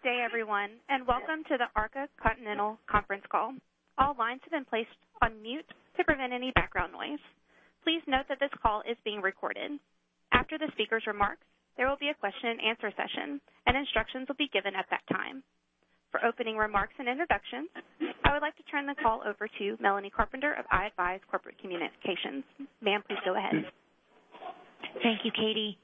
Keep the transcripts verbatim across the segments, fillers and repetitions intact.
day, everyone, and welcome to the Arca Continental conference call. All lines have been placed on mute to prevent any background noise. Please note that this call is being recorded. After the speaker's remarks, there will be a question and answer session, and instructions will be given at that time. For opening remarks and introductions, I would like to turn the call over to Melanie Carpenter of iAdvise Corporate Communications. Ma'am, please go ahead. Thank you, Katie.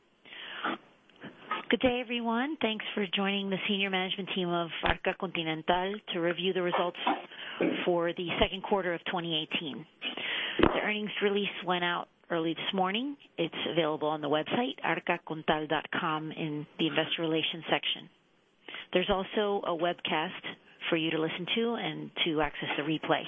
Good day, everyone. Thanks for joining the senior management team of Arca Continental to review the results for the second quarter of twenty eighteen. The earnings release went out early this morning. It's available on the website, arca contal dot com, in the investor relations section. There's also a webcast for you to listen to and to access the replay.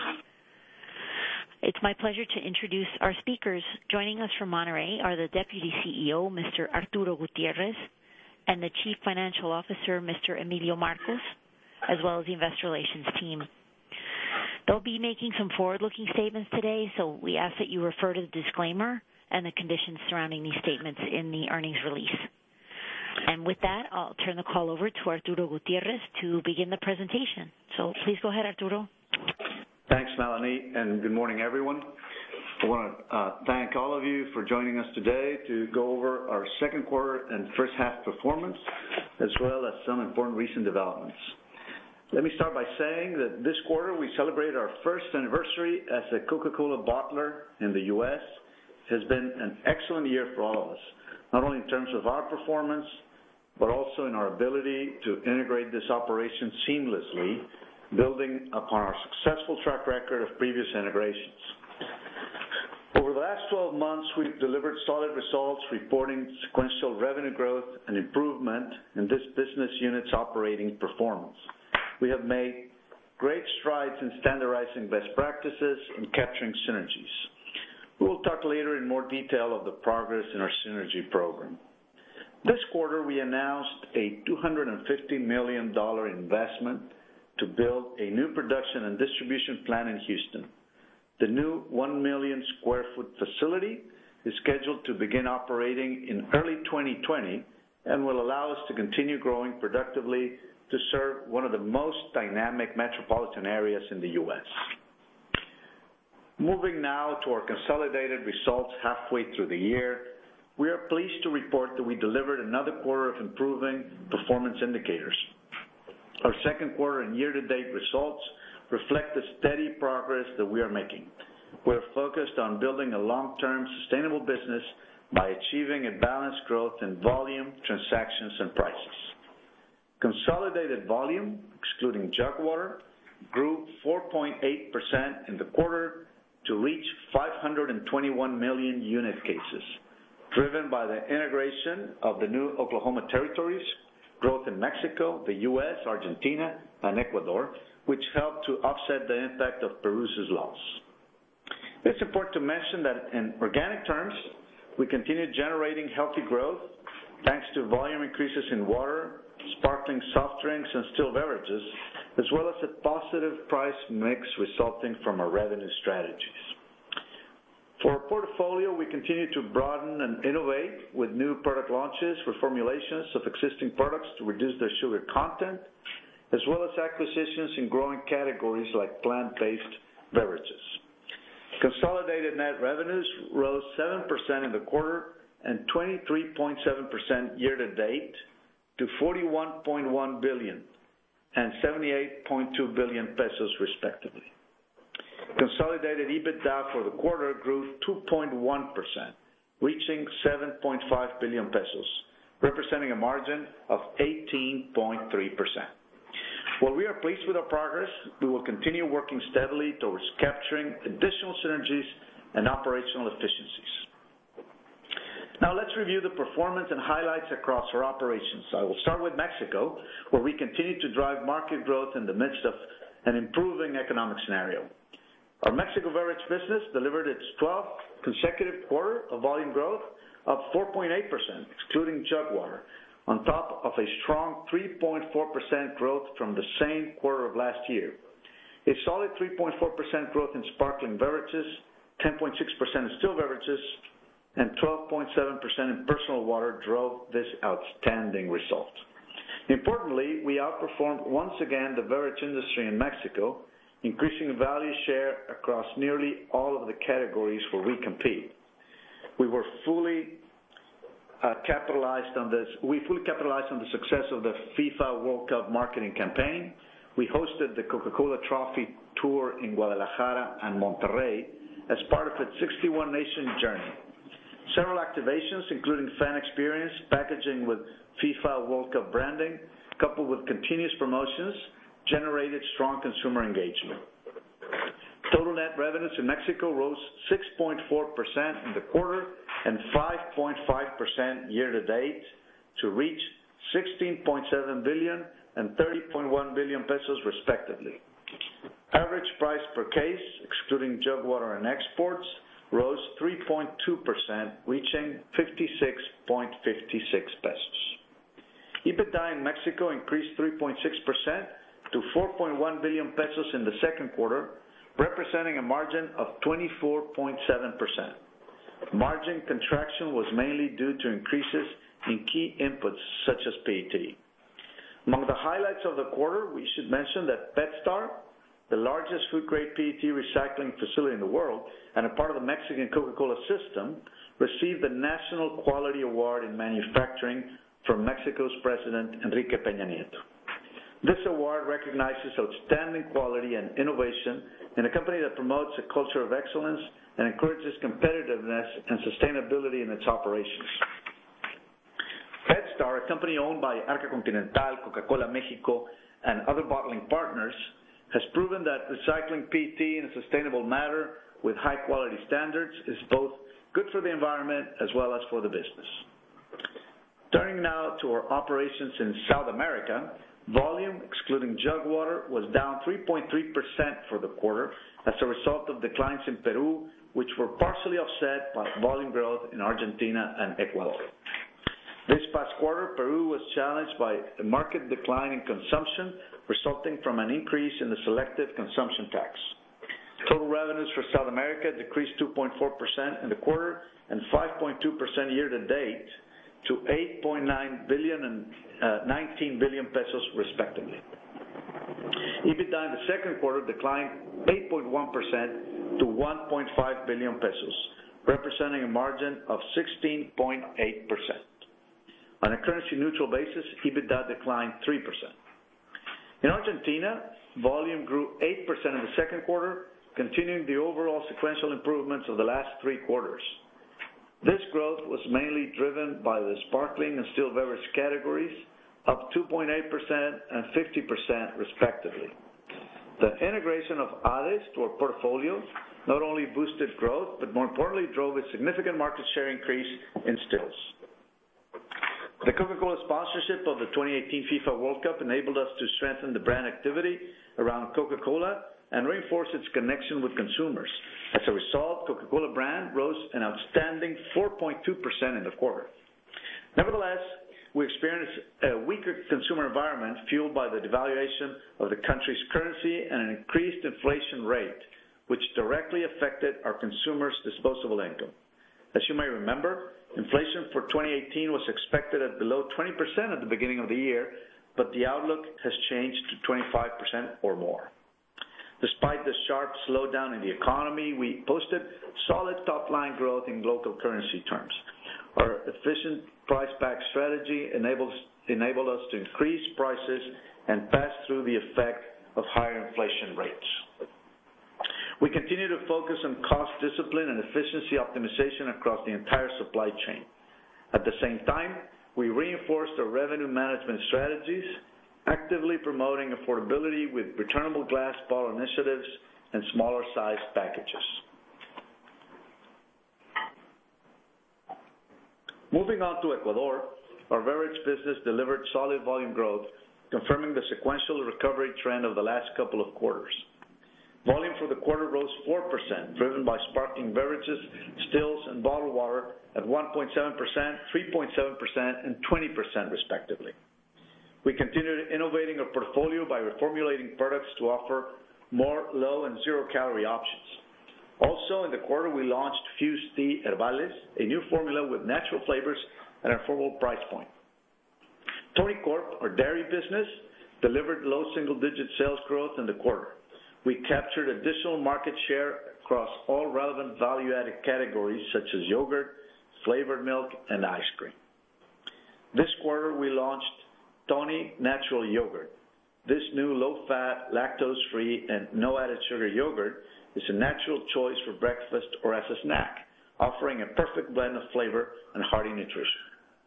It's my pleasure to introduce our speakers. Joining us from Monterrey are the Deputy C E O, Mister Arturo Gutierrez, and the Chief Financial Officer, Mister Emilio Marcos, as well as the Investor Relations team. They'll be making some forward-looking statements today, so we ask that you refer to the disclaimer and the conditions surrounding these statements in the earnings release. And with that, I'll turn the call over to Arturo Gutierrez to begin the presentation. So please go ahead, Arturo. Thanks, Melanie, and good morning, everyone. I want to uh, thank all of you for joining us today to go over our second quarter and first half performance, as well as some important recent developments. Let me start by saying that this quarter we celebrate our first anniversary as a Coca-Cola bottler in the U S It has been an excellent year for all of us, not only in terms of our performance, but also in our ability to integrate this operation seamlessly, building upon our successful track record of previous integrations. Over the last twelve months, we've delivered solid results, reporting sequential revenue growth and improvement in this business unit's operating performance. We have made great strides in standardizing best practices and capturing synergies. We will talk later in more detail of the progress in our synergy program. This quarter, we announced a two hundred fifty million dollars investment to build a new production and distribution plant in Houston. The new one million square foot facility is scheduled to begin operating in early twenty twenty and will allow us to continue growing productively to serve one of the most dynamic metropolitan areas in the U S Moving now to our consolidated results halfway through the year, we are pleased to report that we delivered another quarter of improving performance indicators. Our second quarter and year-to-date results reflect the steady progress that we are making. We're focused on building a long-term sustainable business by achieving a balanced growth in volume, transactions, and prices. Consolidated volume, excluding jug water, grew four point eight percent in the quarter to reach five hundred twenty-one million unit cases, driven by the integration of the new Oklahoma territories, growth in Mexico, the U S, Argentina, and Ecuador, which helped to offset the impact of Peru's loss. It's important to mention that in organic terms, we continue generating healthy growth thanks to volume increases in water, sparkling soft drinks, and still beverages, as well as a positive price mix resulting from our revenue strategies. For our portfolio, we continue to broaden and innovate with new product launches, reformulations of existing products to reduce their sugar content, as well as acquisitions in growing categories like plant-based beverages. Consolidated net revenues rose seven percent in the quarter and twenty-three point seven percent year-to-date to forty-one point one billion dollars and seventy-eight point two billion pesos respectively. Consolidated EBITDA for the quarter grew two point one percent, reaching seven point five billion pesos, representing a margin of eighteen point three percent. While we are pleased with our progress, we will continue working steadily towards capturing additional synergies and operational efficiencies. Now let's review the performance and highlights across our operations. I will start with Mexico, where we continue to drive market growth in the midst of an improving economic scenario. Our Mexico beverage business delivered its twelfth consecutive quarter of volume growth of four point eight percent, excluding jug water, on top of a strong three point four percent growth from the same quarter of last year. A solid three point four percent growth in sparkling beverages, ten point six percent in still beverages, and twelve point seven percent in personal water drove this outstanding result. Importantly, we outperformed once again the beverage industry in Mexico, increasing value share across nearly all of the categories where we compete. We were fully uh, capitalized on this. We fully capitalized on the success of the FIFA World Cup marketing campaign. We hosted the Coca-Cola Trophy Tour in Guadalajara and Monterrey as part of its sixty-one nation journey. Several activations, including fan experience, packaging with FIFA World Cup branding, coupled with continuous promotions, generated strong consumer engagement. Total net revenues in Mexico rose six point four percent in the quarter and five point five percent year-to-date to reach sixteen point seven billion pesos and thirty point one billion pesos respectively. Average price per case, excluding jug water and exports, rose three point two percent, reaching fifty-six point five six pesos. EBITDA in Mexico increased three point six percent to four point one billion pesos in the second quarter, representing a margin of twenty-four point seven percent. Margin contraction was mainly due to increases in key inputs such as P E T. Among the highlights of the quarter, we should mention that PetStar, the largest food-grade P E T recycling facility in the world and a part of the Mexican Coca-Cola system, received the National Quality Award in Manufacturing from Mexico's President Enrique Peña Nieto. This award recognizes outstanding quality and innovation in a company that promotes a culture of excellence and encourages competitiveness and sustainability in its operations. PetStar, a company owned by Arca Continental, Coca-Cola Mexico, and other bottling partners, has proven that recycling P E T in a sustainable manner with high-quality standards is both good for the environment as well as for the business. Turning now to our operations in South America, volume, excluding jug water, was down three point three percent for the quarter as a result of declines in Peru, which were partially offset by volume growth in Argentina and Ecuador. This past quarter, Peru was challenged by a market decline in consumption resulting from an increase in the selective consumption tax. Total revenues for South America decreased two point four percent in the quarter and five point two percent year-to-date to eight point nine billion and uh, nineteen billion pesos respectively. EBITDA in the second quarter declined eight point one percent to one point five billion pesos, representing a margin of sixteen point eight percent. On a currency-neutral basis, EBITDA declined three percent. In Argentina, volume grew eight percent in the second quarter, continuing the overall sequential improvements of the last three quarters. This growth was mainly driven by the sparkling and still beverage categories, up two point eight percent and fifty percent respectively. The integration of ADES to our portfolio not only boosted growth, but more importantly drove a significant market share increase in stills. The Coca-Cola sponsorship of the twenty eighteen FIFA World Cup enabled us to strengthen the brand activity around Coca-Cola and reinforce its connection with consumers. As a result, Coca-Cola brand rose an outstanding four point two percent in the quarter. Nevertheless, we experienced a weaker consumer environment fueled by the devaluation of the country's currency and an increased inflation rate, which directly affected our consumers' disposable income. As you may remember, inflation for twenty eighteen was expected at below twenty percent at the beginning of the year, but the outlook has changed to twenty-five percent or more. Despite the sharp slowdown in the economy, we posted solid top-line growth in local currency terms. Our efficient price-pack strategy enables, enabled us to increase prices and pass through the effect of higher inflation rates. We continue to focus on cost discipline and efficiency optimization across the entire supply chain. At the same time, we reinforced our revenue management strategies, actively promoting affordability with returnable glass bottle initiatives and smaller-sized packages. Moving on to Ecuador, our beverage business delivered solid volume growth, confirming the sequential recovery trend of the last couple of quarters. Volume for the quarter rose four percent, driven by sparkling beverages, stills, and bottled water at one point seven percent, three point seven percent, and twenty percent respectively. We continued innovating our portfolio by reformulating products to offer more low and zero-calorie options. Also, in the quarter, we launched Fuse Tea Herbales, a new formula with natural flavors at an affordable price point. Tony Corp, our dairy business, delivered low single-digit sales growth in the quarter. We captured additional market share across all relevant value-added categories such as yogurt, flavored milk, and ice cream. This quarter, we launched Tony Natural Yogurt. This new low-fat, lactose-free, and no-added sugar yogurt is a natural choice for breakfast or as a snack, offering a perfect blend of flavor and hearty nutrition.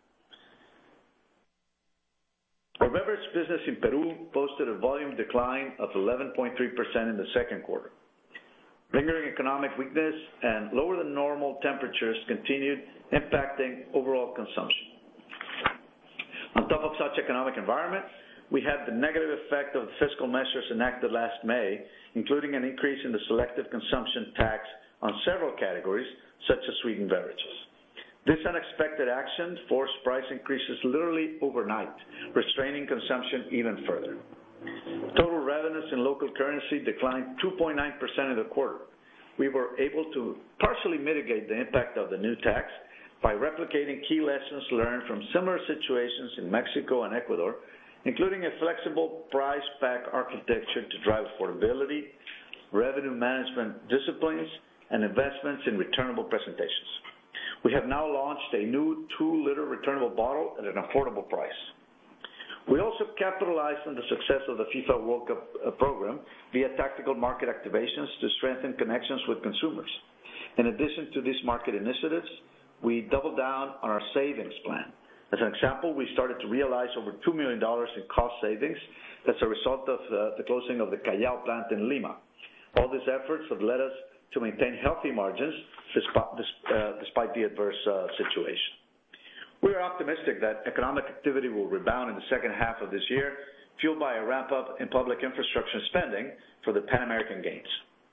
Our beverage business in Peru posted a volume decline of eleven point three percent in the second quarter. Lingering economic weakness and lower than normal temperatures continued impacting overall consumption. On top of such economic environment, we had the negative effect of the fiscal measures enacted last May, including an increase in the selective consumption tax on several categories, such as sweetened beverages. This unexpected action forced price increases literally overnight, restraining consumption even further. Total revenues in local currency declined two point nine percent in the quarter. We were able to partially mitigate the impact of the new tax by replicating key lessons learned from similar situations in Mexico and Ecuador, including a flexible price pack architecture to drive affordability, revenue management disciplines, and investments in returnable presentations. We have now launched a new two-liter returnable bottle at an affordable price. We also capitalized on the success of the FIFA World Cup program via tactical market activations to strengthen connections with consumers. In addition to these market initiatives, we doubled down on our savings plan. As an example, we started to realize over two million dollars in cost savings as a result of uh, the closing of the Callao plant in Lima. All these efforts have led us to maintain healthy margins despite, uh, despite the adverse uh, situation. We are optimistic that economic activity will rebound in the second half of this year, fueled by a ramp-up in public infrastructure spending for the Pan American Games.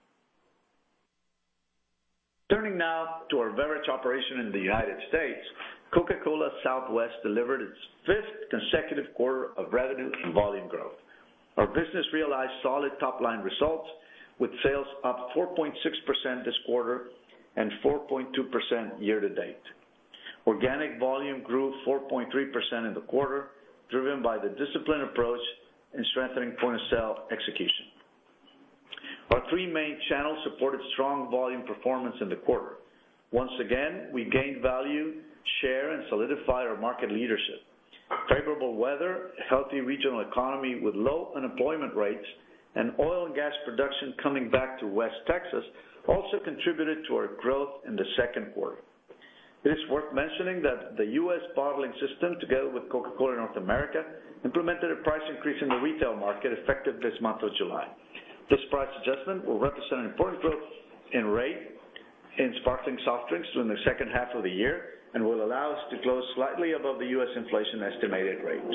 Turning now to our beverage operation in the United States, Coca-Cola Southwest delivered its fifth consecutive quarter of revenue and volume growth. Our business realized solid top-line results, with sales up four point six percent this quarter and four point two percent year-to-date. Organic volume grew four point three percent in the quarter, driven by the disciplined approach in strengthening point-of-sale execution. Our three main channels supported strong volume performance in the quarter. Once again, we gained value, share, and solidified our market leadership. Favorable weather, a healthy regional economy with low unemployment rates, and oil and gas production coming back to West Texas also contributed to our growth in the second quarter. It is worth mentioning that the U S bottling system, together with Coca-Cola North America, implemented a price increase in the retail market effective this month of July. This price adjustment will represent an important growth in rate in sparkling soft drinks during the second half of the year and will allow us to close slightly above the U S inflation estimated rate.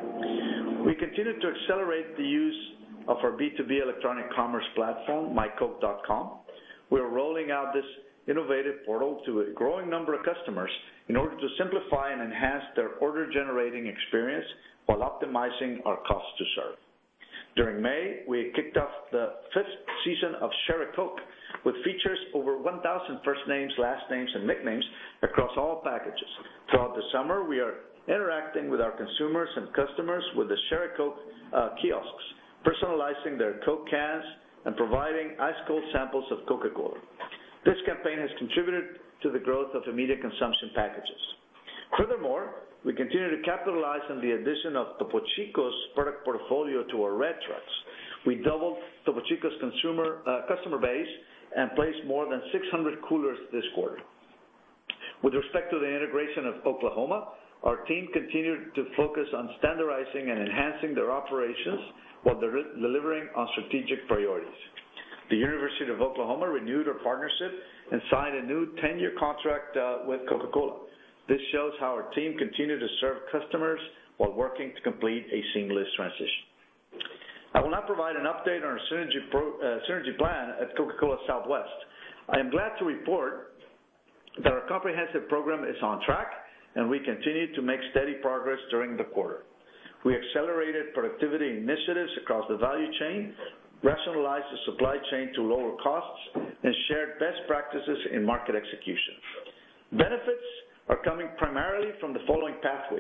We continue to accelerate the use of our B two B electronic commerce platform, my coke dot com. We are rolling out this innovative portal to a growing number of customers in order to simplify and enhance their order-generating experience while optimizing our cost to serve. During May, we kicked off the fifth season of Share a Coke, with features over one thousand first names, last names, and nicknames across all packages. Throughout the summer, we are interacting with our consumers and customers with the Share a Coke uh, kiosks, personalizing their Coke cans and providing ice-cold samples of Coca-Cola. This campaign has contributed to the growth of immediate consumption packages. Furthermore, we continue to capitalize on the addition of Topo Chico's product portfolio to our red trucks. We doubled Topo Chico's consumer, uh, customer base and placed more than six hundred coolers this quarter. With respect to the integration of Oklahoma, our team continued to focus on standardizing and enhancing their operations while delivering on strategic priorities. The University of Oklahoma renewed our partnership and signed a new ten-year contract uh, with Coca-Cola. This shows how our team continued to serve customers while working to complete a seamless transition. I will now provide an update on our synergy, pro, uh, synergy plan at Coca-Cola Southwest. I am glad to report that our comprehensive program is on track, and we continue to make steady progress during the quarter. We accelerated productivity initiatives across the value chain, rationalized the supply chain to lower costs, and shared best practices in market execution. Benefits are coming primarily from the following pathways: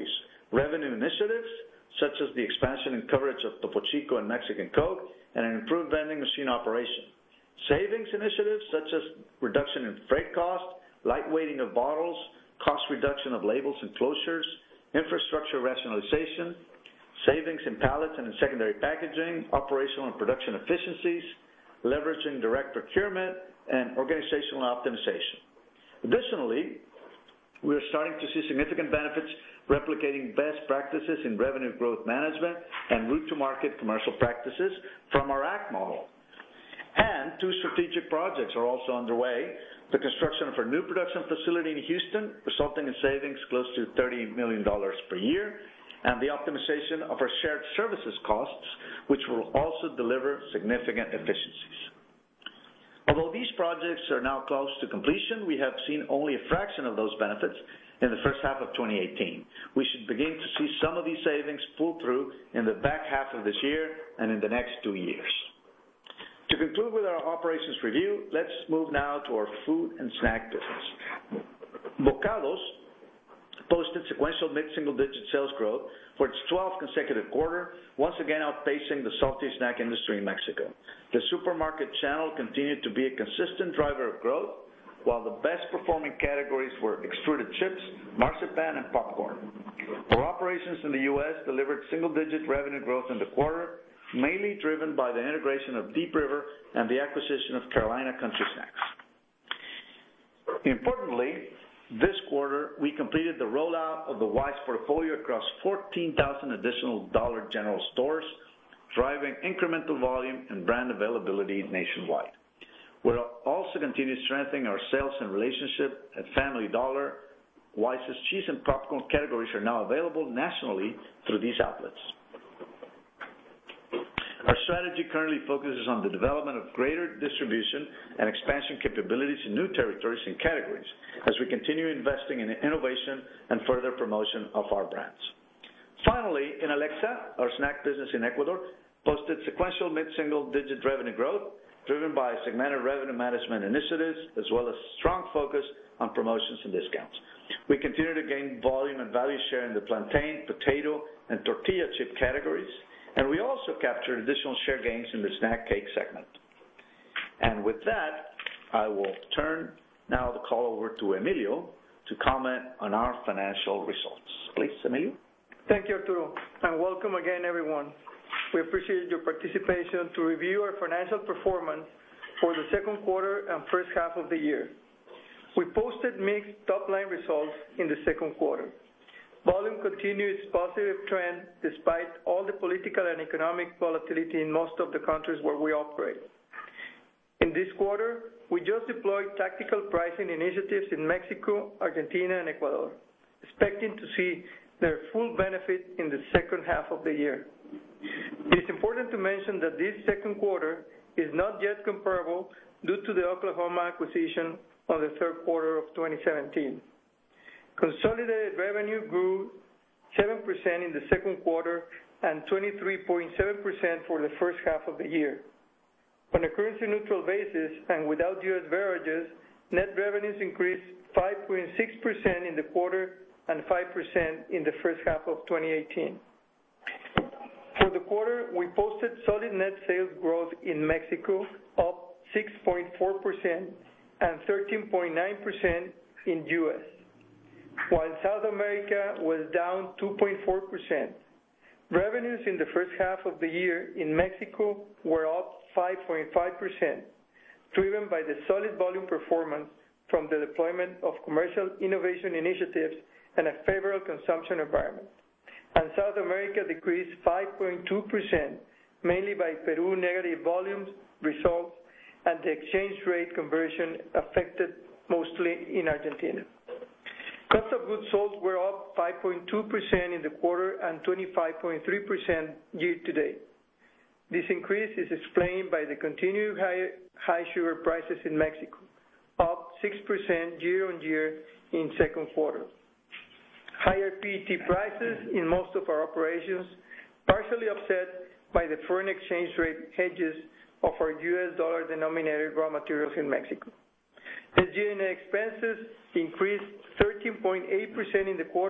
revenue initiatives, such as the expansion and coverage of Topo Chico and Mexican Coke, and an improved vending machine operation. Savings initiatives, such as reduction in freight cost, lightweighting of bottles, cost reduction of labels and closures, infrastructure rationalization, savings in pallets and in secondary packaging, operational and production efficiencies, leveraging direct procurement, and organizational optimization. Additionally, we are starting to see significant benefits replicating best practices in revenue growth management and route-to-market commercial practices from our A C T model. And two strategic projects are also underway: the construction of our new production facility in Houston, resulting in savings close to thirty million dollars per year, and the optimization of our shared services costs, which will also deliver significant efficiencies. Although these projects are now close to completion, we have seen only a fraction of those benefits in the first half of twenty eighteen. We should begin to see some of these savings pull through in the back half of this year and in the next two years. To conclude with our operations review, let's move now to our food and snack business. Bokados posted sequential mid-single-digit sales growth for its twelfth consecutive quarter, once again outpacing the salty snack industry in Mexico. The supermarket channel continued to be a consistent driver of growth, while the best-performing categories were extruded chips, marzipan, and popcorn. Our operations in the U S delivered single-digit revenue growth in the quarter, mainly driven by the integration of Deep River and the acquisition of Carolina Country Snacks. Importantly, this quarter, we completed the rollout of the Wise portfolio across fourteen thousand additional Dollar General stores, driving incremental volume and brand availability nationwide. We'll also continue strengthening our sales and relationship at Family Dollar. Wise's cheese and popcorn categories are now available nationally through these outlets. Our strategy currently focuses on the development of greater distribution and expansion capabilities in new territories and categories as we continue investing in innovation and further promotion of our brands. Finally, in Alexa, our snack business in Ecuador posted sequential mid-single-digit revenue growth driven by segmented revenue management initiatives as well as strong focus on promotions and discounts. We continue to gain volume and value share in the plantain, potato, and tortilla chip categories, and we also captured additional share gains in the snack cake segment. And with that, I will turn now the call over to Emilio to comment on our financial results. Please, Emilio. Thank you, Arturo, and welcome again, everyone. We appreciate your participation to review our financial performance for the second quarter and first half of the year. We posted mixed top-line results in the second quarter. Volume continued its positive trend despite all the political and economic volatility in most of the countries where we operate. In this quarter, we just deployed tactical pricing initiatives in Mexico, Argentina, and Ecuador, expecting to see their full benefit in the second half of the year. It is important to mention that this second quarter is not yet comparable due to the Oklahoma acquisition of the third quarter of twenty seventeen. Consolidated revenue grew seven percent in the second quarter and twenty-three point seven percent for the first half of the year. On a currency-neutral basis and without U S beverages, net revenues increased five point six percent in the quarter and five percent in the first half of twenty eighteen. For the quarter, we posted solid net sales growth in Mexico, up six point four percent and thirteen point nine percent in U S, while South America was down two point four percent. Revenues in the first half of the year in Mexico were up five point five percent, driven by the solid volume performance from the deployment of commercial innovation initiatives and a favorable consumption environment. And South America decreased five point two percent, mainly by Peru negative volumes, results, and the exchange rate conversion affected mostly in Argentina. Cost of goods sold were up five point two percent in the quarter and twenty-five point three percent year-to-date. This increase is explained by the continued high, high sugar prices in Mexico, up six percent year-on-year in second quarter. Higher P E T prices in most of our operations, partially offset by the foreign exchange rate hedges of our U S dollar-denominated raw materials in Mexico. S G and A expenses increased thirteen point eight percent in the quarter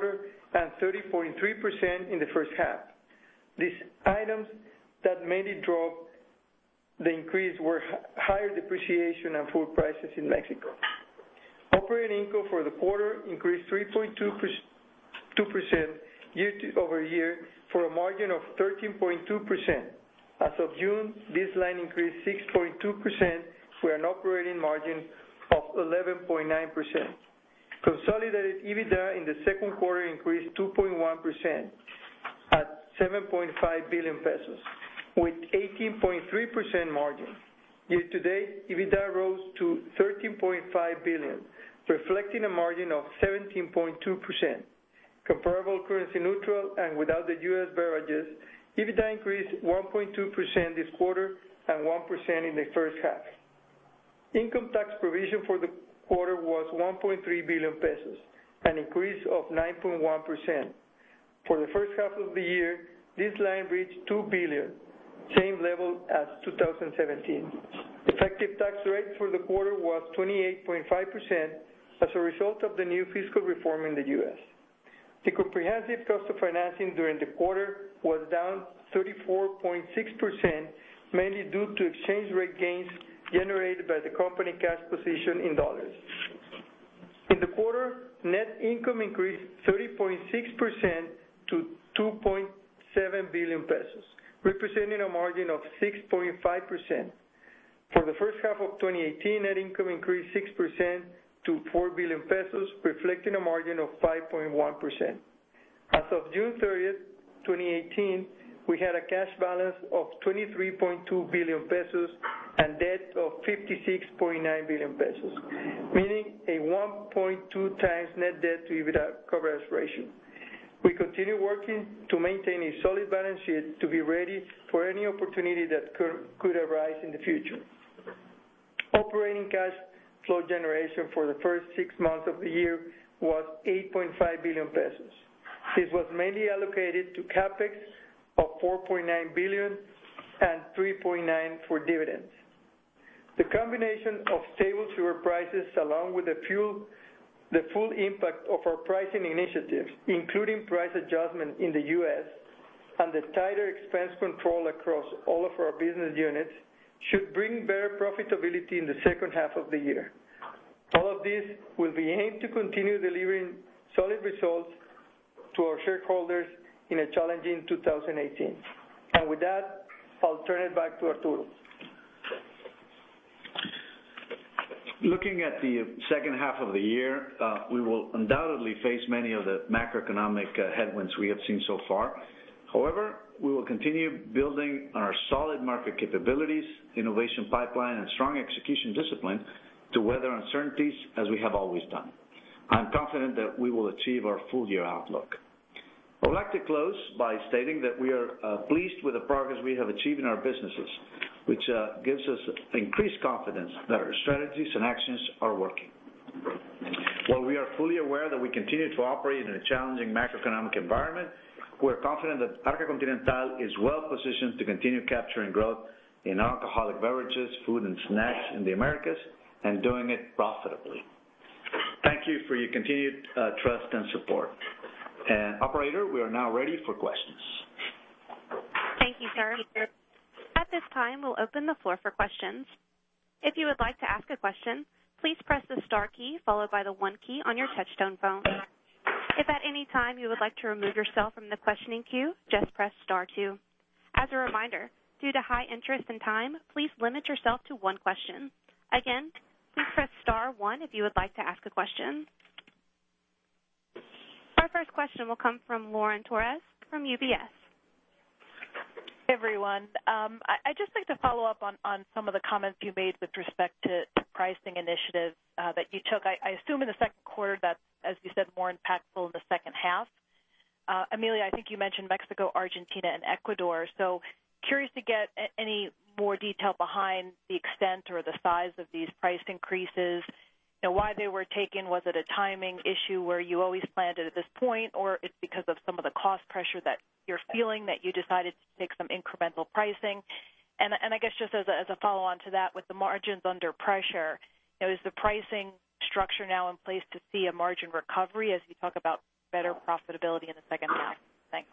and thirty point three percent in the first half. These items that mainly drove the increase were higher depreciation and food prices in Mexico. Operating income for the quarter increased three point two percent year-over-year for a margin of thirteen point two percent. As of June, this line increased six point two percent with an operating margin of eleven point nine percent. Consolidated EBITDA in the second quarter increased two point one percent at seven point five billion pesos, with eighteen point three percent margin. Year-to-date, EBITDA rose to thirteen point five billion, reflecting a margin of seventeen point two percent. Comparable currency neutral and without the U S beverages, EBITDA increased one point two percent this quarter and one percent in the first half. Income tax provision for the quarter was one point three billion pesos, an increase of nine point one percent. For the first half of the year, this line reached two billion, same level as two thousand seventeen. Effective tax rate for the quarter was twenty-eight point five percent as a result of the new fiscal reform in the U S. The comprehensive cost of financing during the quarter was down thirty-four point six percent, mainly due to exchange rate gains generated by the company cash position in dollars. In the quarter, net income increased thirty point six percent to two point seven billion pesos, representing a margin of six point five percent. For the first half of twenty eighteen, net income increased six percent to four billion pesos, reflecting a margin of five point one percent. As of June thirtieth, twenty eighteen, we had a cash balance of twenty-three point two billion pesos and debt of fifty-six point nine billion pesos, meaning a one point two times net debt to EBITDA coverage ratio. We continue working to maintain a solid balance sheet to be ready for any opportunity that could, could arise in the future. Operating cash flow generation for the first six months of the year was eight point five billion pesos. This was mainly allocated to CapEx of four point nine billion and three point nine for dividends. The combination of stable sugar prices along with the fuel the full impact of our pricing initiatives, including price adjustment in the U S and the tighter expense control across all of our business units, should bring better profitability in the second half of the year. All of this will be aimed to continue delivering solid results to our shareholders in a challenging two thousand eighteen. And with that, I'll turn it back to Arturo. Looking at the second half of the year, uh, we will undoubtedly face many of the macroeconomic uh, headwinds we have seen so far. However, we will continue building on our solid market capabilities, innovation pipeline, and strong execution discipline to weather uncertainties as we have always done. I'm confident that we will achieve our full-year outlook. I would like to close by stating that we are uh, pleased with the progress we have achieved in our businesses, which uh, gives us increased confidence that our strategies and actions are working. While we are fully aware that we continue to operate in a challenging macroeconomic environment, we're confident that Arca Continental is well positioned to continue capturing growth in alcoholic beverages, food and snacks in the Americas, and doing it profitably. Thank you for your continued uh, trust and support. And operator, we are now ready for questions. Thank you, sir. At this time, we'll open the floor for questions. If you would like to ask a question, please press the star key followed by the one key on your touchtone phone. If at any time you would like to remove yourself from the questioning queue, just press star two. As a reminder, due to high interest and time, please limit yourself to one question. Again, please press star one if you would like to ask a question. Our first question will come from Lauren Torres from U B S. Hey, everyone. Um, I, I'd just like to follow up on, on some of the comments you made with respect to, to pricing initiatives uh, that you took. I, I assume in the second quarter that's, as you said, more impactful in the second half. Uh, Amelia, I think you mentioned Mexico, Argentina, and Ecuador. So curious to get a, any more detail behind the extent or the size of these price increases. You know, why they were taken. Was it a timing issue where you always planned it at this point, or it's because of some of the cost pressure that you're feeling that you decided to take some incremental pricing? And, and I guess just as a, as a follow-on to that, with the margins under pressure, you know, is the pricing structure now in place to see a margin recovery as you talk about better profitability in the second half? Thanks.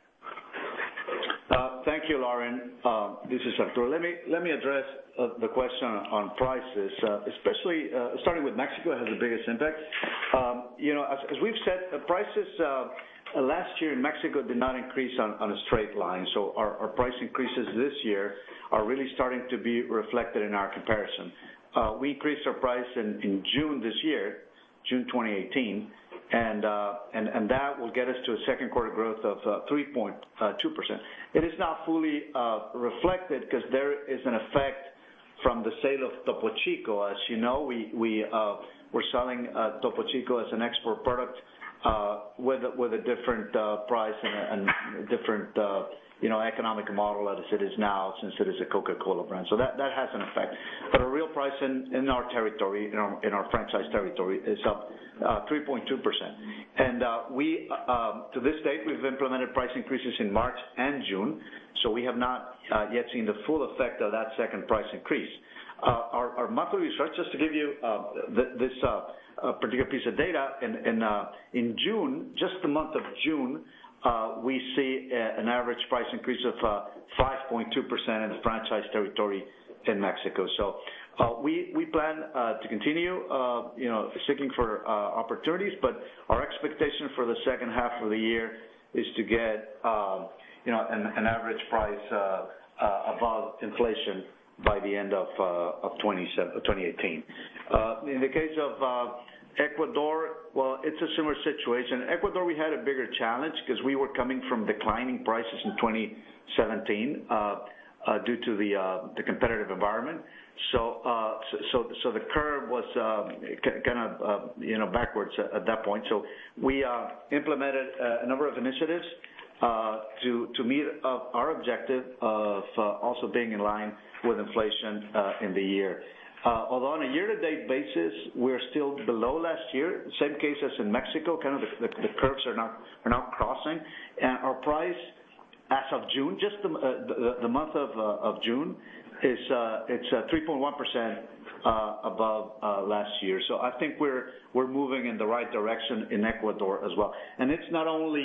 Uh, thank you, Lauren. Uh, this is Arturo. Let me let me address uh, the question on prices, uh, especially uh, starting with Mexico has the biggest impact. Um, you know, as, as we've said, uh, prices uh, last year in Mexico did not increase on, on a straight line. So our, our price increases this year are really starting to be reflected in our comparison. Uh, we increased our price in, in June this year, June twenty eighteen. And, uh, and and that will get us to a second quarter growth of uh, three point two percent. It is not fully uh, reflected because there is an effect from the sale of Topo Chico. As you know, we we uh, we're selling uh, Topo Chico as an export product uh, with with a different uh, price and a, and a different uh, you know economic model as it is now, since it is a Coca-Cola brand. So that that has an effect. But our real price in, in our territory, in our in our franchise territory, is up Uh, three point two percent. And uh, we, uh, to this date, we've implemented price increases in March and June, so we have not uh, yet seen the full effect of that second price increase. Uh, our, our monthly research, just to give you uh, th this uh, uh, particular piece of data, in, in, uh, in June, just the month of June, uh, we see a, an average price increase of uh, five point two percent in the franchise territory in Mexico. So Uh, we we plan uh, to continue, uh, you know, seeking for uh, opportunities, but our expectation for the second half of the year is to get, uh, you know, an, an average price uh, uh, above inflation by the end of uh, of twenty eighteen. Uh, in the case of uh, Ecuador, well, it's a similar situation. Ecuador, we had a bigger challenge because we were coming from declining prices in twenty seventeen uh, uh, due to the uh, the competitive environment. So, uh, so, so the curve was uh, kind of, uh, you know, backwards at, at that point. So we uh, implemented a number of initiatives uh, to to meet uh, our objective of uh, also being in line with inflation uh, in the year. Uh, although on a year-to-date basis, we're still below last year. Same case as in Mexico. Kind of the, the, the curves are not are not crossing, and our price as of June, just the uh, the, the month of uh, of June. Is uh, it's uh, three point one percent uh, above uh, last year. So I think we're we're moving in the right direction in Ecuador as well. And it's not only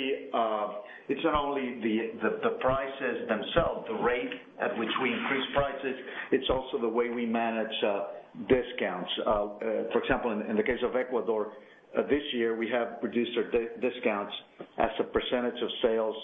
uh, it's not only the, the the prices themselves, the rate at which we increase prices. It's also the way we manage uh, discounts. Uh, uh, for example, in, in the case of Ecuador, uh, this year we have reduced our di discounts as a percentage of sales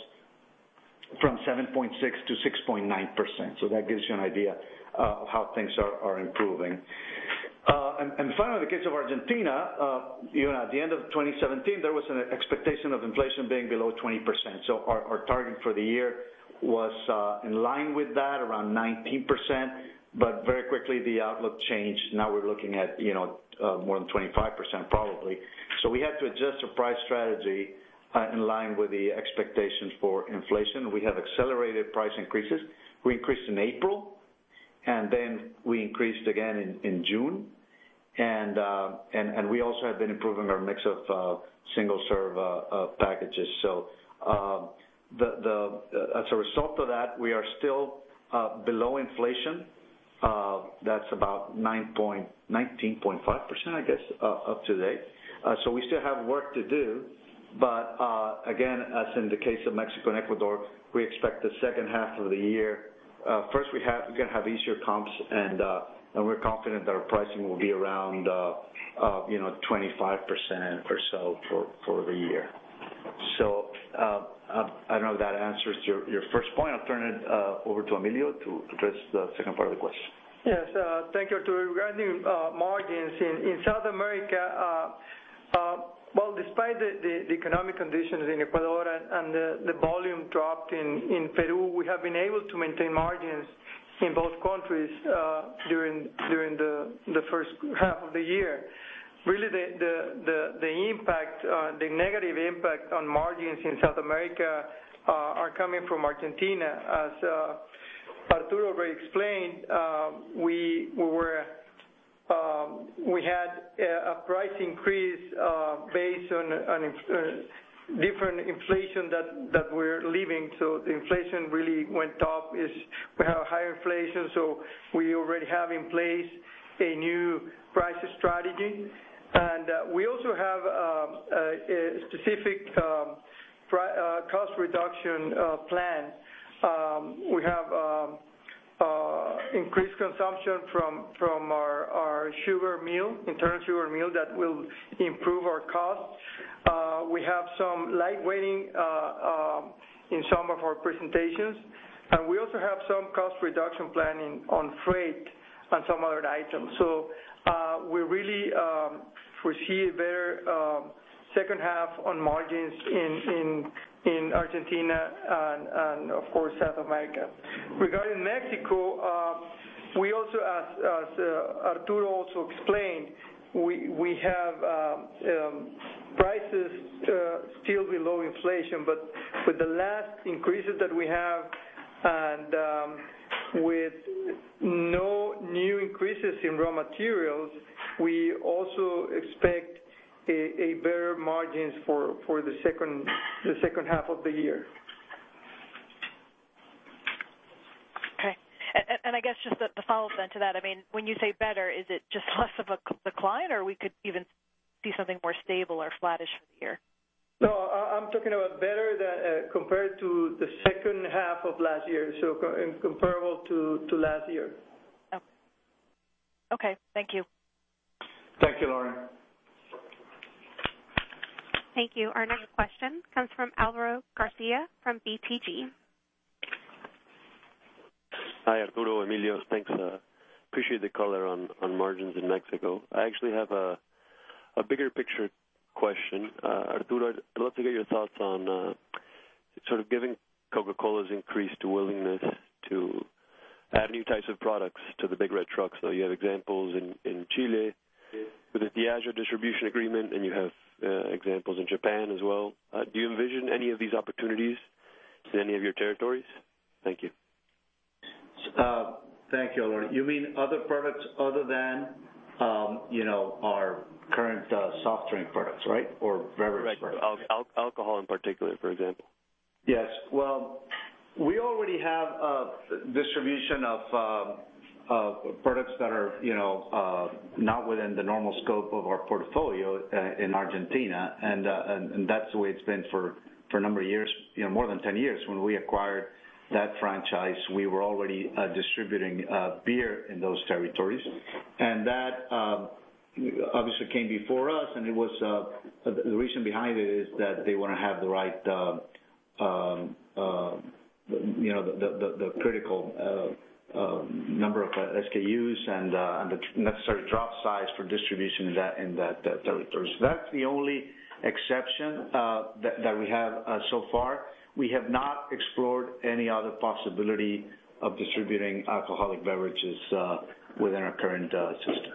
from seven point six to six point nine percent. So that gives you an idea uh, of how things are, are improving. Uh, and, and finally, in the case of Argentina, uh, you know, at the end of twenty seventeen, there was an expectation of inflation being below twenty percent. So our, our target for the year was uh, in line with that, around nineteen percent. But very quickly, the outlook changed. Now we're looking at, you know, uh, more than twenty-five percent probably. So we had to adjust our price strategy Uh, in line with the expectations for inflation. We have accelerated price increases. We increased in April, and then we increased again in, in June. And, uh, and and we also have been improving our mix of uh, single-serve uh, uh, packages. So uh, the, the, uh, as a result of that, we are still uh, below inflation. Uh, that's about nineteen point five percent, I guess, uh, up to date. Uh, so we still have work to do. But uh, again, as in the case of Mexico and Ecuador, we expect the second half of the year. Uh, first, we have we're going to have easier comps, and uh, and we're confident that our pricing will be around uh, uh, you know twenty-five percent or so for for the year. So uh, I don't know if that answers your your first point. I'll turn it uh, over to Emilio to address the second part of the question. Yes, uh, thank you. Regarding uh, margins in in South America. Uh, uh, Well, despite the, the, the economic conditions in Ecuador and, and the, the volume dropped in, in Peru, we have been able to maintain margins in both countries uh, during during the, the first half of the year. Really, the, the, the, the impact, uh, the negative impact on margins in South America uh, are coming from Argentina. As uh, Arturo already explained, uh, we, we were Um, we had a, a price increase uh, based on, on uh, different inflation that, that we're living. So the inflation really went up. Is we have higher inflation, so we already have in place a new price strategy. And uh, we also have um, a, a specific um, pri uh, cost reduction uh, plan. Um, we have um, uh, increased consumption from, from our, our sugar mill, internal sugar mill, that will improve our costs. Uh, we have some lightweighting uh, um, in some of our presentations. And we also have some cost reduction planning on freight and some other items. So uh, we really um, foresee a better um, second half on margins in, in, in Argentina and, and, of course, South America. Regarding Mexico, uh, we also, as, as uh, Arturo also explained, we, we have um, um, prices uh, still below inflation, but with the last increases that we have and um, with no new increases in raw materials, we also expect a, a better margins for, for the second the second half of the year. Okay, and, and I guess just the, the follow-up then to that, I mean, when you say better, is it just less of a decline, or we could even see something more stable or flattish for the year? No, I'm talking about better than uh, compared to the second half of last year, so co comparable to, to last year. Okay. Okay, thank you. Thank you, Lauren. Thank you. Our next question comes from Alvaro Garcia from B T G. Hi, Arturo, Emilio. Thanks. Uh, appreciate the color on, on margins in Mexico. I actually have a, a bigger picture question. Uh, Arturo, I'd love to get your thoughts on uh, sort of giving Coca-Cola's increased willingness to add new types of products to the big red trucks. So you have examples in, in Chile with the Diageo distribution agreement, and you have uh, examples in Japan as well. Uh, do you envision any of these opportunities in any of your territories? Thank you. Uh, thank you, Alvaro. You mean other products other than, um, you know, our current uh, soft drink products, right, or beverage Correct. products? Al al alcohol in particular, for example. Yes. Well, we already have uh, distribution of uh, uh, products that are, you know, uh, not within the normal scope of our portfolio uh, in Argentina, and, uh, and and that's the way it's been for for a number of years, you know, more than ten years. When we acquired that franchise, we were already uh, distributing uh, beer in those territories, and that um, obviously came before us, and it was uh, the reason behind it is that they want to have the right, uh, um, uh, you know, the, the, the critical uh, uh, number of uh, S K Us and, uh, and the necessary drop size for distribution in that in that uh, territory. So that's the only exception uh, that, that we have uh, so far. We have not explored any other possibility of distributing alcoholic beverages uh, within our current uh, system.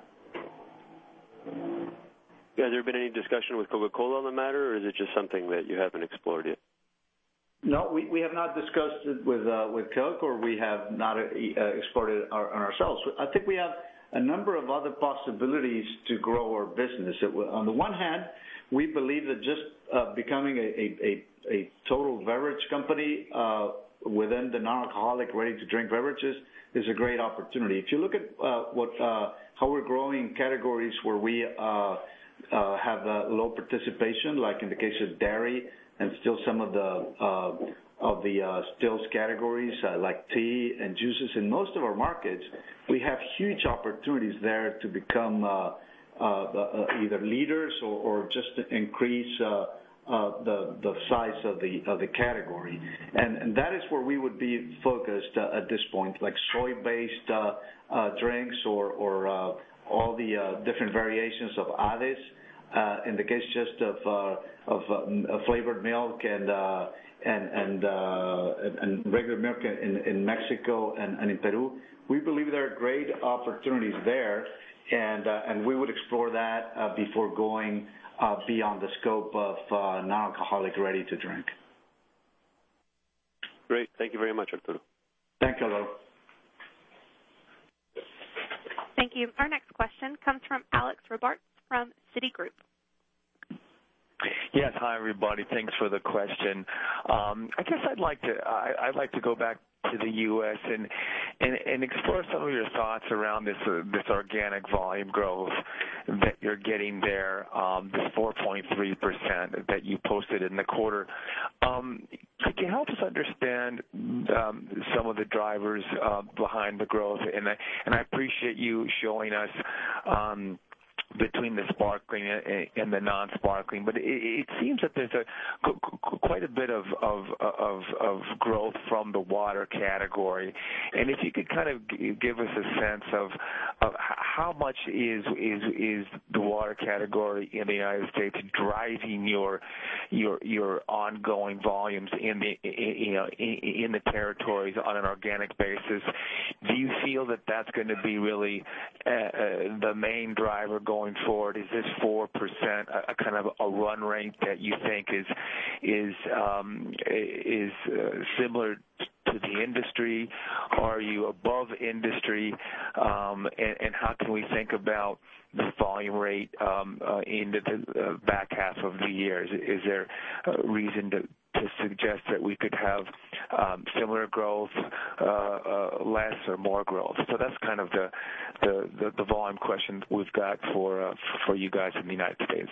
Has there been any discussion with Coca-Cola on the matter, or is it just something that you haven't explored yet? No, we, we have not discussed it with uh, with Coke, or we have not uh, explored it our, on ourselves. I think we have a number of other possibilities to grow our business. It, on the one hand, we believe that just uh, becoming a, a, a, a total beverage company uh, within the non-alcoholic ready-to-drink beverages is a great opportunity. If you look at uh, what uh, how we're growing categories where we uh, uh, have uh, low participation, like in the case of dairy, and still some of the uh, of the uh, stills categories uh, like tea and juices in most of our markets, we have huge opportunities there to become uh, uh, uh, either leaders or, or just to increase uh, uh, the the size of the of the category, and and that is where we would be focused uh, at this point, like soy-based uh, uh, drinks or or uh, all the uh, different variations of Ades. Uh, in the case just of uh, of uh, flavored milk and uh, and and, uh, and regular milk in, in Mexico and, and in Peru, we believe there are great opportunities there, and uh, and we would explore that uh, before going uh, beyond the scope of uh, non-alcoholic ready to drink. Great, thank you very much, Arturo. Thank you, Alvaro. Thank you. Our next question comes from Alex Robarts from Citigroup. Yes, hi everybody. Thanks for the question. Um, I guess I'd like to I, I'd like to go back to the U S and and, and explore some of your thoughts around this uh, this organic volume growth that you're getting there, um, this four point three percent that you posted in the quarter. Um, could you help us understand um, some of the drivers uh, behind the growth? And I, and I appreciate you showing us Um, between the sparkling and the non-sparkling, but it, it seems that there's a quite a bit of, of of of growth from the water category, and if you could kind of give us a sense of of how much is is is the water category in the United States driving your your your ongoing volumes in the you know in the territories on an organic basis. Do you feel that that's going to be really uh, uh, the main driver going forward? Is this four percent a, a kind of a run rate that you think is is um, is uh, similar to the industry? Are you above industry? Um, and, and how can we think about the volume rate um, uh, in the uh, back half of the year? Is, is there a reason to to suggest that we could have um, similar growth, uh, uh, less or more growth? So that's kind of the the, the, the volume question we've got for uh, for you guys in the United States.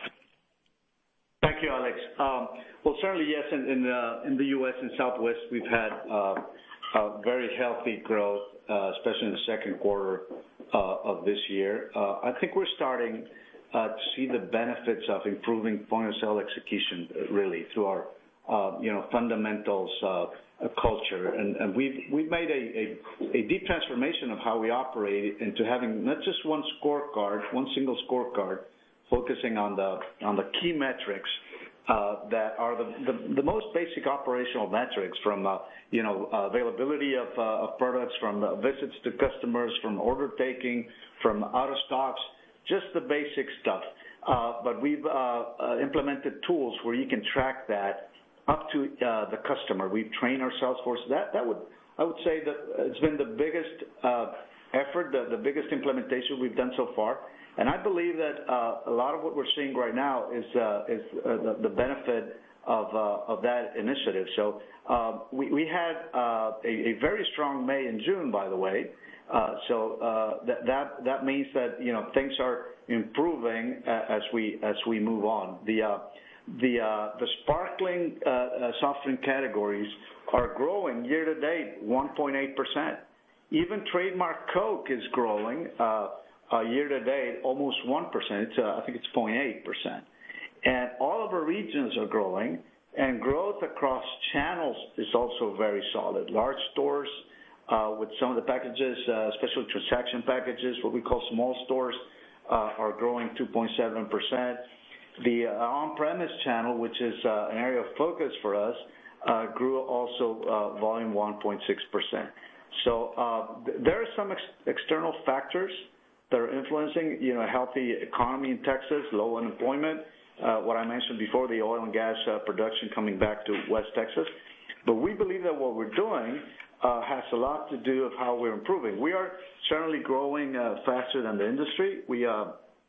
Thank you, Alex. Um, well, certainly yes. In in, uh, in the U S and Southwest, we've had uh, uh, very healthy growth, uh, especially in the second quarter uh, of this year. Uh, I think we're starting uh, to see the benefits of improving point of sale execution, uh, really through our Uh, you know, fundamentals uh, culture, and, and we've we've made a, a, a deep transformation of how we operate into having not just one scorecard, one single scorecard, focusing on the on the key metrics uh, that are the, the the most basic operational metrics, from uh, you know availability of, uh, of products, from uh, visits to customers, from order taking, from out of stocks, just the basic stuff. Uh, but we've uh, uh, implemented tools where you can track that up to uh, the customer. We've trained our sales force. That that would I would say that it's been the biggest uh, effort, the, the biggest implementation we've done so far. And I believe that uh, a lot of what we're seeing right now is uh, is uh, the, the benefit of uh, of that initiative. So uh, we we had uh, a, a very strong May and June, by the way. Uh, so uh, that that that means that you know things are improving as we as we move on. The uh, The uh, the sparkling uh, uh, soft drink categories are growing year to date one point eight percent. Even trademark Coke is growing uh, uh, year to date almost one percent. It's uh, I think it's zero point eight percent. And all of our regions are growing, and growth across channels is also very solid. Large stores uh, with some of the packages, uh, especially transaction packages, what we call small stores, uh, are growing two point seven percent. The uh, on-premise channel, which is uh, an area of focus for us, uh, grew also uh, volume one point six percent. So uh, th- there are some ex- external factors that are influencing, you know, a healthy economy in Texas, low unemployment, uh, what I mentioned before, the oil and gas uh, production coming back to West Texas. But we believe that what we're doing uh, has a lot to do with how we're improving. We are certainly growing uh, faster than the industry. We uh,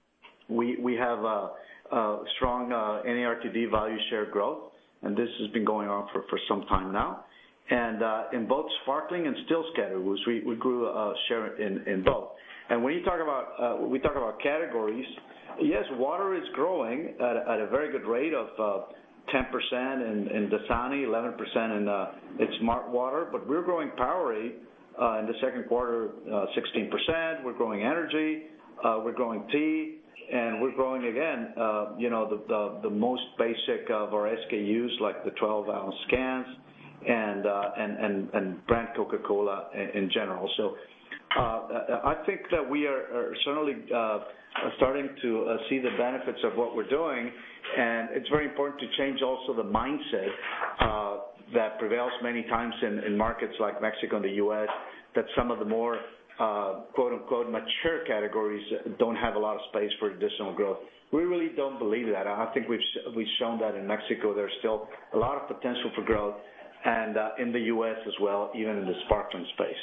we we have uh, Uh, strong uh, N A R T D value share growth, and this has been going on for, for some time now. And uh, in both sparkling and stills categories, we, we grew uh, share in, in both. And when you talk about uh, we talk about categories, yes, water is growing at, at a very good rate of uh, ten percent in, in Dasani, eleven percent in uh, its Smart Water, but we're growing Powerade uh, in the second quarter uh, sixteen percent. We're growing energy. Uh, we're growing tea. And we're growing again, uh, you know, the, the the most basic of our S K Us, like the twelve ounce cans, and uh, and and and brand Coca-Cola in, in general. So uh, I think that we are, are certainly uh, starting to uh, see the benefits of what we're doing, and it's very important to change also the mindset uh, that prevails many times in, in markets like Mexico and the U S, that some of the more Uh, quote-unquote mature categories don't have a lot of space for additional growth. We really don't believe that. I think we've we've shown that in Mexico there's still a lot of potential for growth, and uh, in the U S as well, even in the sparkling space.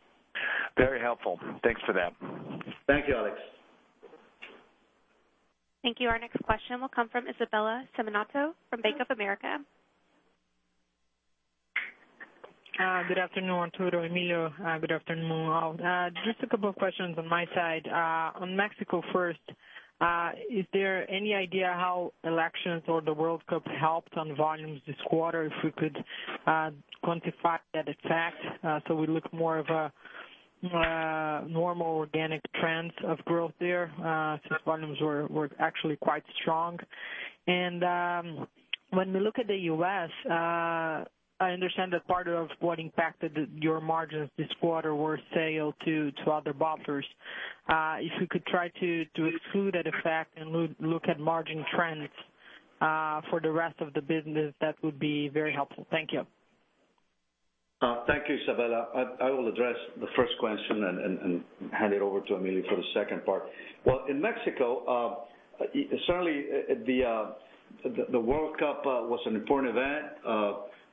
Very helpful. Thanks for that. Thank you, Alex. Thank you. Our next question will come from Isabella Simonato from Bank of America. Uh, good afternoon, Arturo, Emilio. Uh, good afternoon, all. Uh, just a couple of questions on my side. Uh, on Mexico first, uh, is there any idea how elections or the World Cup helped on volumes this quarter? If we could uh, quantify that effect, uh, so we look more of a uh, normal organic trends of growth there, uh, since volumes were, were actually quite strong. And um, when we look at the U S, uh, I understand that part of what impacted your margins this quarter were sale to, to other bottlers. Uh, if you could try to, to exclude that effect and look, look at margin trends uh, for the rest of the business, that would be very helpful. Thank you. Uh, thank you, Isabella. I, I will address the first question and, and, and hand it over to Emilio for the second part. Well, in Mexico, uh, certainly the, uh, the, the World Cup uh, was an important event. Uh,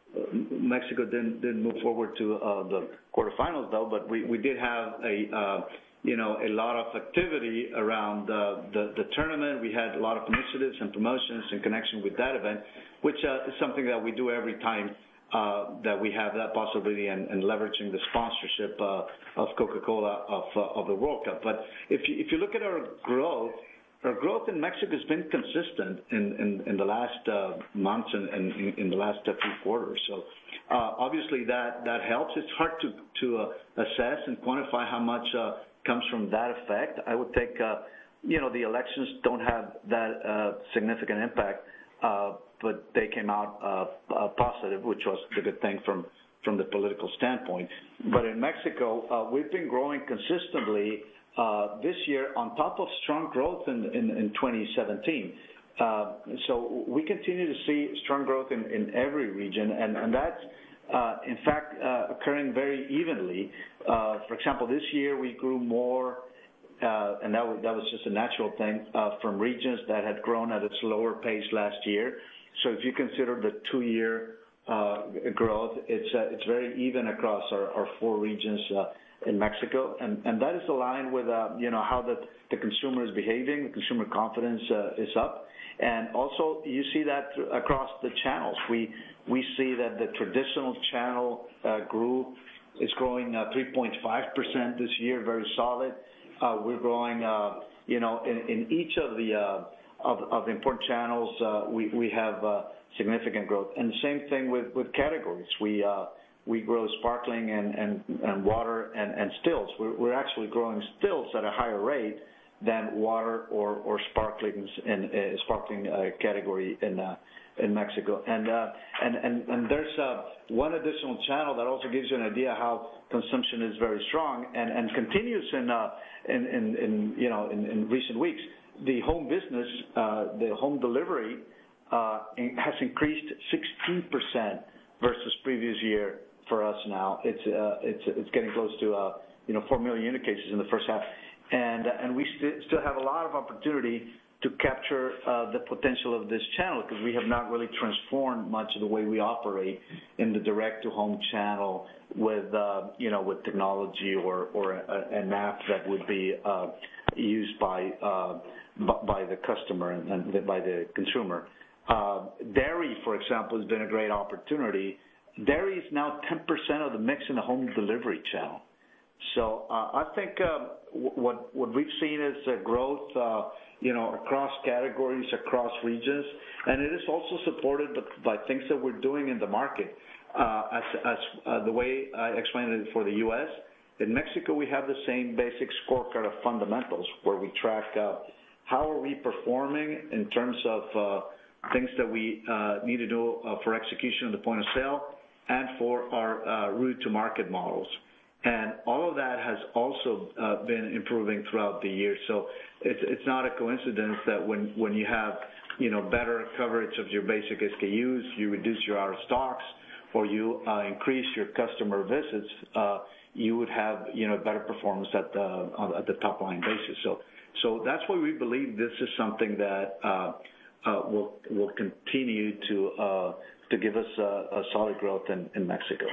Mexico didn't didn't move forward to uh, the quarterfinals though, but we, we did have a uh, you know a lot of activity around uh, the the tournament. We had a lot of initiatives and promotions in connection with that event, which uh, is something that we do every time uh, that we have that possibility and, and leveraging the sponsorship uh, of Coca-Cola of uh, of the World Cup. But if you, if you look at our growth. Our growth in Mexico has been consistent in, in, in the last uh, months and, and in, in the last uh, few quarters. So uh, obviously that, that helps. It's hard to, to uh, assess and quantify how much uh, comes from that effect. I would think, uh, you know, the elections don't have that uh, significant impact, uh, but they came out uh, uh, positive, which was the good thing from, from the political standpoint. But in Mexico, uh, we've been growing consistently Uh, this year on top of strong growth in, in, in twenty seventeen. Uh, so we continue to see strong growth in, in every region, and, and that's, uh, in fact, uh, occurring very evenly. Uh, for example, this year we grew more, uh, and that was, that was just a natural thing, uh, from regions that had grown at a slower pace last year. So if you consider the two-year uh, growth, it's, uh, it's very even across our, our four regions uh, in Mexico, and, and that is aligned with, uh, you know, how the, the consumer is behaving. The consumer confidence uh, is up. And also, you see that across the channels. We we see that the traditional channel uh, grew, is growing uh, three point five percent this year, very solid. Uh, we're growing, uh, you know, in, in each of the uh, of, of the important channels, uh, we, we have uh, significant growth. And the same thing with, with categories. We uh, We grow sparkling and, and, and water and, and stills. We're, we're actually growing stills at a higher rate than water or, or sparklings in uh, sparkling uh, category in uh, in Mexico. And uh, and and, and there's uh, one additional channel that also gives you an idea how consumption is very strong and, and continues in, uh, in, in in you know in, in recent weeks. The home business, uh, the home delivery, uh, has increased sixteen percent versus previous year. For us now, it's uh, it's it's getting close to uh, you know four million unit cases in the first half, and uh, and we st- still have a lot of opportunity to capture uh, the potential of this channel because we have not really transformed much of the way we operate in the direct to home channel with uh, you know with technology or or a, an app that would be uh, used by uh, by the customer and, and by the consumer. Uh, dairy, for example, has been a great opportunity. Dairy is now ten percent of the mix in the home delivery channel. So uh, I think uh, w- what what we've seen is uh, growth, uh, you know, across categories, across regions, and it is also supported by, by things that we're doing in the market. Uh, as as uh, the way I explained it for the U S, in Mexico we have the same basic scorecard of fundamentals where we track uh, how are we performing in terms of uh, things that we uh, need to do uh, for execution of the point of sale and for our uh, route to market models. And all of that has also uh, been improving throughout the year. So it's, it's not a coincidence that when, when you have, you know, better coverage of your basic S K Us, you reduce your out of stocks, or you uh, increase your customer visits, uh, you would have, you know, better performance at the, at the top line basis. So, so that's why we believe this is something that uh, uh, will, will continue to uh, to give us uh, a solid growth in, in Mexico.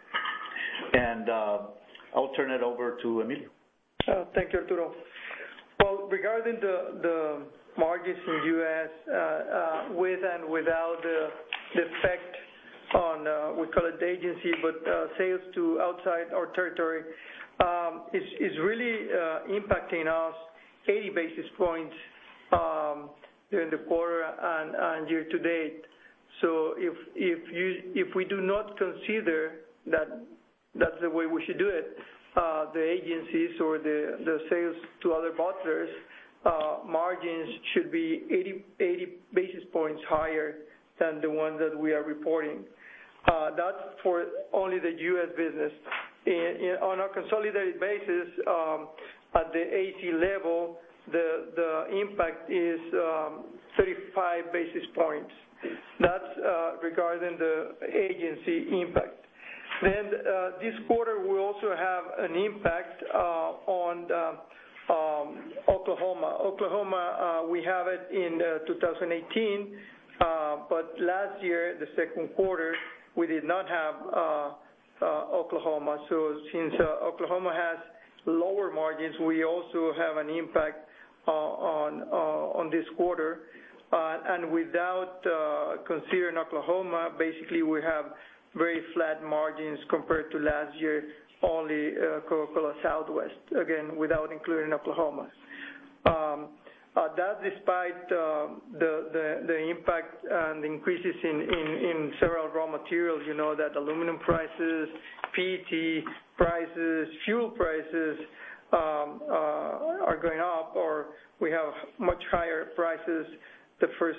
And uh, I'll turn it over to Emilio. Uh, thank you, Arturo. Well, regarding the, the margins in U S uh, uh, with and without the, the effect on, uh, we call it the agency, but uh, sales to outside our territory um, is, is really uh, impacting us eighty basis points um, during the quarter and, and year to date. So if if you if we do not consider that that's the way we should do it, uh, the agencies or the, the sales to other bottlers, uh, margins should be eighty, eighty basis points higher than the ones that we are reporting. Uh, that's for only the U S business. In, in, on a consolidated basis, um, at the A C level, the the impact is um, thirty-five basis points. That's uh, regarding the agency impact. Then uh, this quarter we also have an impact uh, on the, um, Oklahoma. Oklahoma, uh, we have it in uh, two thousand eighteen, uh, but last year, the second quarter, we did not have uh, uh, Oklahoma. So since uh, Oklahoma has lower margins, we also have an impact uh, on uh, on this quarter. Uh, and without uh, considering Oklahoma, basically we have very flat margins compared to last year, only uh, Coca-Cola Southwest, again, without including Oklahoma. Um, uh, that despite uh, the, the, the impact and increases in, in, in several raw materials, you know, that aluminum prices, P E T prices, fuel prices um, uh, are going up, or we have much higher prices the first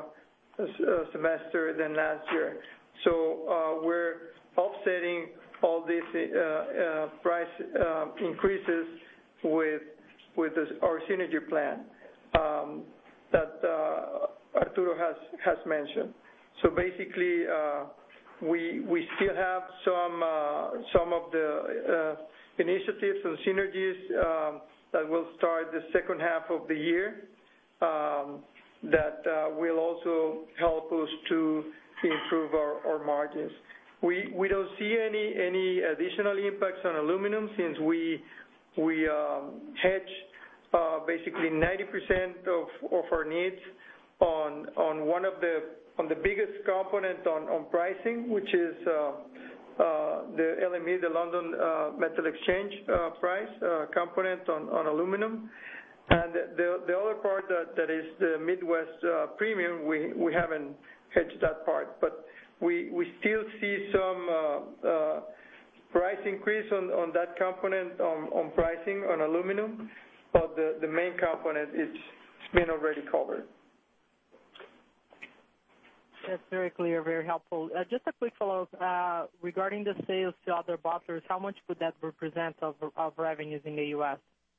uh, semester than last year. So uh, we're offsetting all these uh, uh, price uh, increases with with this, our synergy plan um, that uh, Arturo has has mentioned. So basically, uh, we we still have some uh, some of the uh, initiatives and synergies um, that will start the second half of the year. Um, that uh, will also help us to improve our, our margins. We we don't see any any additional impacts on aluminum since we we um, hedge uh, basically ninety percent of, of our needs on on one of the on the biggest component on, on pricing, which is uh, uh, the L M E, the London uh, Metal Exchange uh, price uh, component on, on aluminum. And the the other part that, that is the Midwest uh, premium, we, we haven't hedged that part, but we we still see some uh, uh, price increase on, on that component on, on pricing on aluminum, but the, the main component it's, it's been already covered. That's very clear, very helpful. Uh, just a quick follow-up uh, regarding the sales to other bottlers. How much would that represent of of revenues in the U S?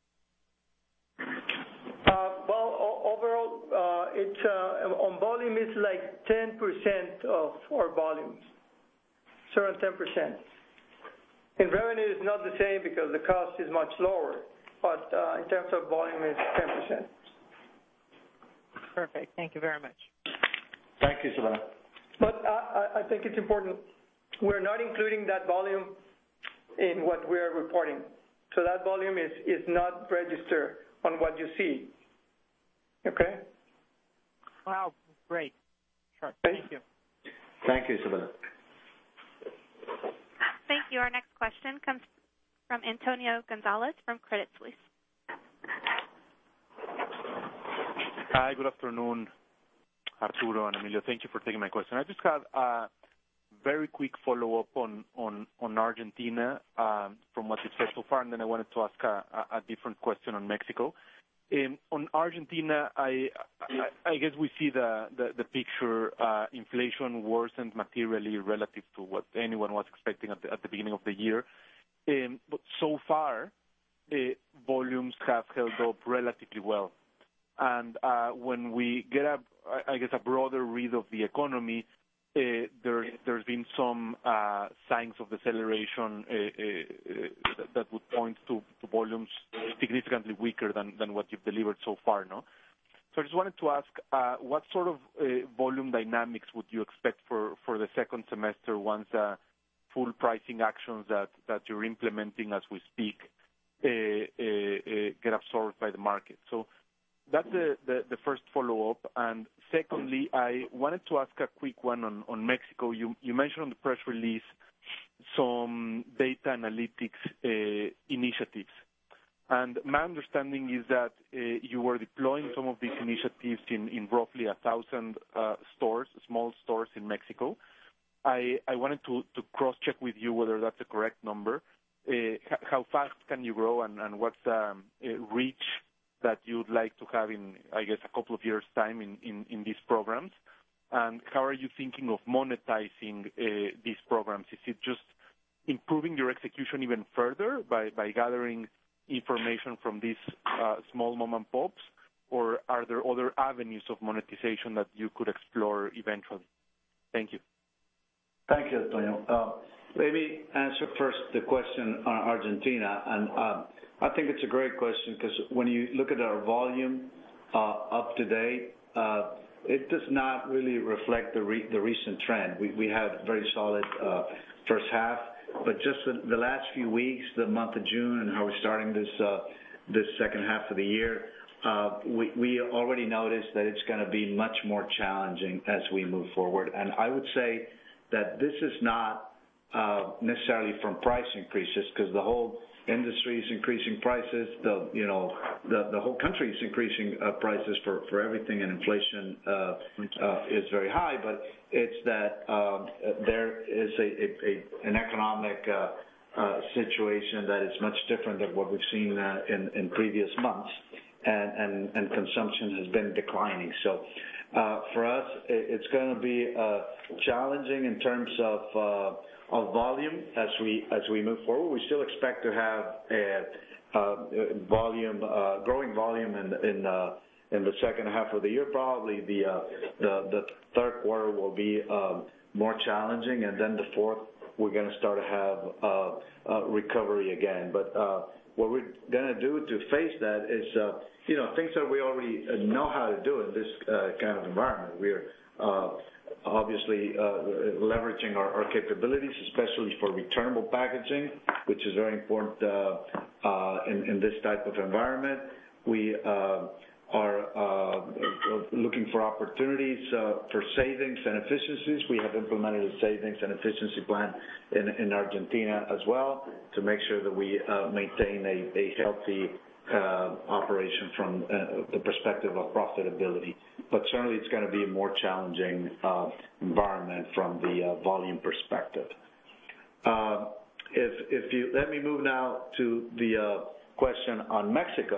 Uh, well, o- overall, uh, it's uh, on volume it's like ten percent of our volumes, around ten percent. In revenue, it's not the same because the cost is much lower, but uh, in terms of volume, it's ten percent. Perfect. Thank you very much. Thank you, Savannah. But I, I think it's important. We're not including that volume in what we're reporting. So that volume is, is not registered on what you see. Okay? Wow, great. Sure. Thank, Thank you. Thank you, Isabella. Thank you. Our next question comes from Antonio Gonzalez from Credit Suisse. Hi, good afternoon, Arturo and Emilio. Thank you for taking my question. I just have a very quick follow-up on, on, on Argentina um, from what you've said so far, and then I wanted to ask a, a different question on Mexico. Um, on Argentina, I, I, I guess we see the, the, the picture. Uh, inflation worsened materially relative to what anyone was expecting at the, at the beginning of the year. Um, but so far, uh, volumes have held up relatively well. And uh, when we get, a, I guess, a broader read of the economy, uh, there, there's been some uh, signs of deceleration uh, uh, that would point to, to volumes significantly weaker than, than what you've delivered so far, no? So I just wanted to ask, uh, what sort of uh, volume dynamics would you expect for, for the second semester once the full pricing actions that, that you're implementing as we speak uh, uh, uh, get absorbed by the market? So that's the, the, the first follow-up. And secondly, I wanted to ask a quick one on, on Mexico. You, you mentioned on the press release some data analytics uh, initiatives. And my understanding is that uh, you were deploying some of these initiatives in, in roughly a thousand uh, stores, small stores in Mexico. I, I wanted to, to cross-check with you whether that's a correct number. Uh, how fast can you grow, and, and what's the um, uh, reach that you'd like to have in, I guess, a couple of years' time in, in, in these programs? And how are you thinking of monetizing uh, these programs? Is it just improving your execution even further by, by gathering information from these uh, small mom and pops, or are there other avenues of monetization that you could explore eventually? Thank you. Thank you, Antonio. Uh, let me answer first the question on Argentina, and uh, I think it's a great question because when you look at our volume uh, up to date, uh, it does not really reflect the, re- the recent trend. We, we had a very solid uh, first half. But just the, the last few weeks, the month of June, and how we're starting this uh, this second half of the year, uh, we, we already noticed that it's going to be much more challenging as we move forward. And I would say that this is not uh, necessarily from price increases, because the whole industry is increasing prices. The you know the the whole country is increasing uh, prices for, for everything, and inflation uh, uh, is very high. But it's that um, there is a, a, a an economic uh, uh, situation that is much different than what we've seen uh, in in previous months, and, and and consumption has been declining. So uh, for us, it's going to be uh, challenging in terms of uh, of volume as we as we move forward. We still expect to have a, a volume uh, growing volume in in, uh, in the second half of the year. Probably the uh, the, the third quarter will be um, more challenging, and then the fourth we're going to start to have uh, uh, recovery again. But uh, what we're going to do to face that is uh, you know things that we already know how to do in this uh, kind of environment. We're uh, obviously uh, leveraging our, our capabilities, especially for returnable packaging, which is very important uh, uh, in, in this type of environment. We uh, are uh, looking for opportunities uh, for savings and efficiencies. We have implemented a savings and efficiency plan in, in Argentina as well to make sure that we uh, maintain a, a healthy Uh, operation from uh, the perspective of profitability. But certainly it's going to be a more challenging uh, environment from the uh, volume perspective. Uh, if, if you let me move now to the uh, question on Mexico.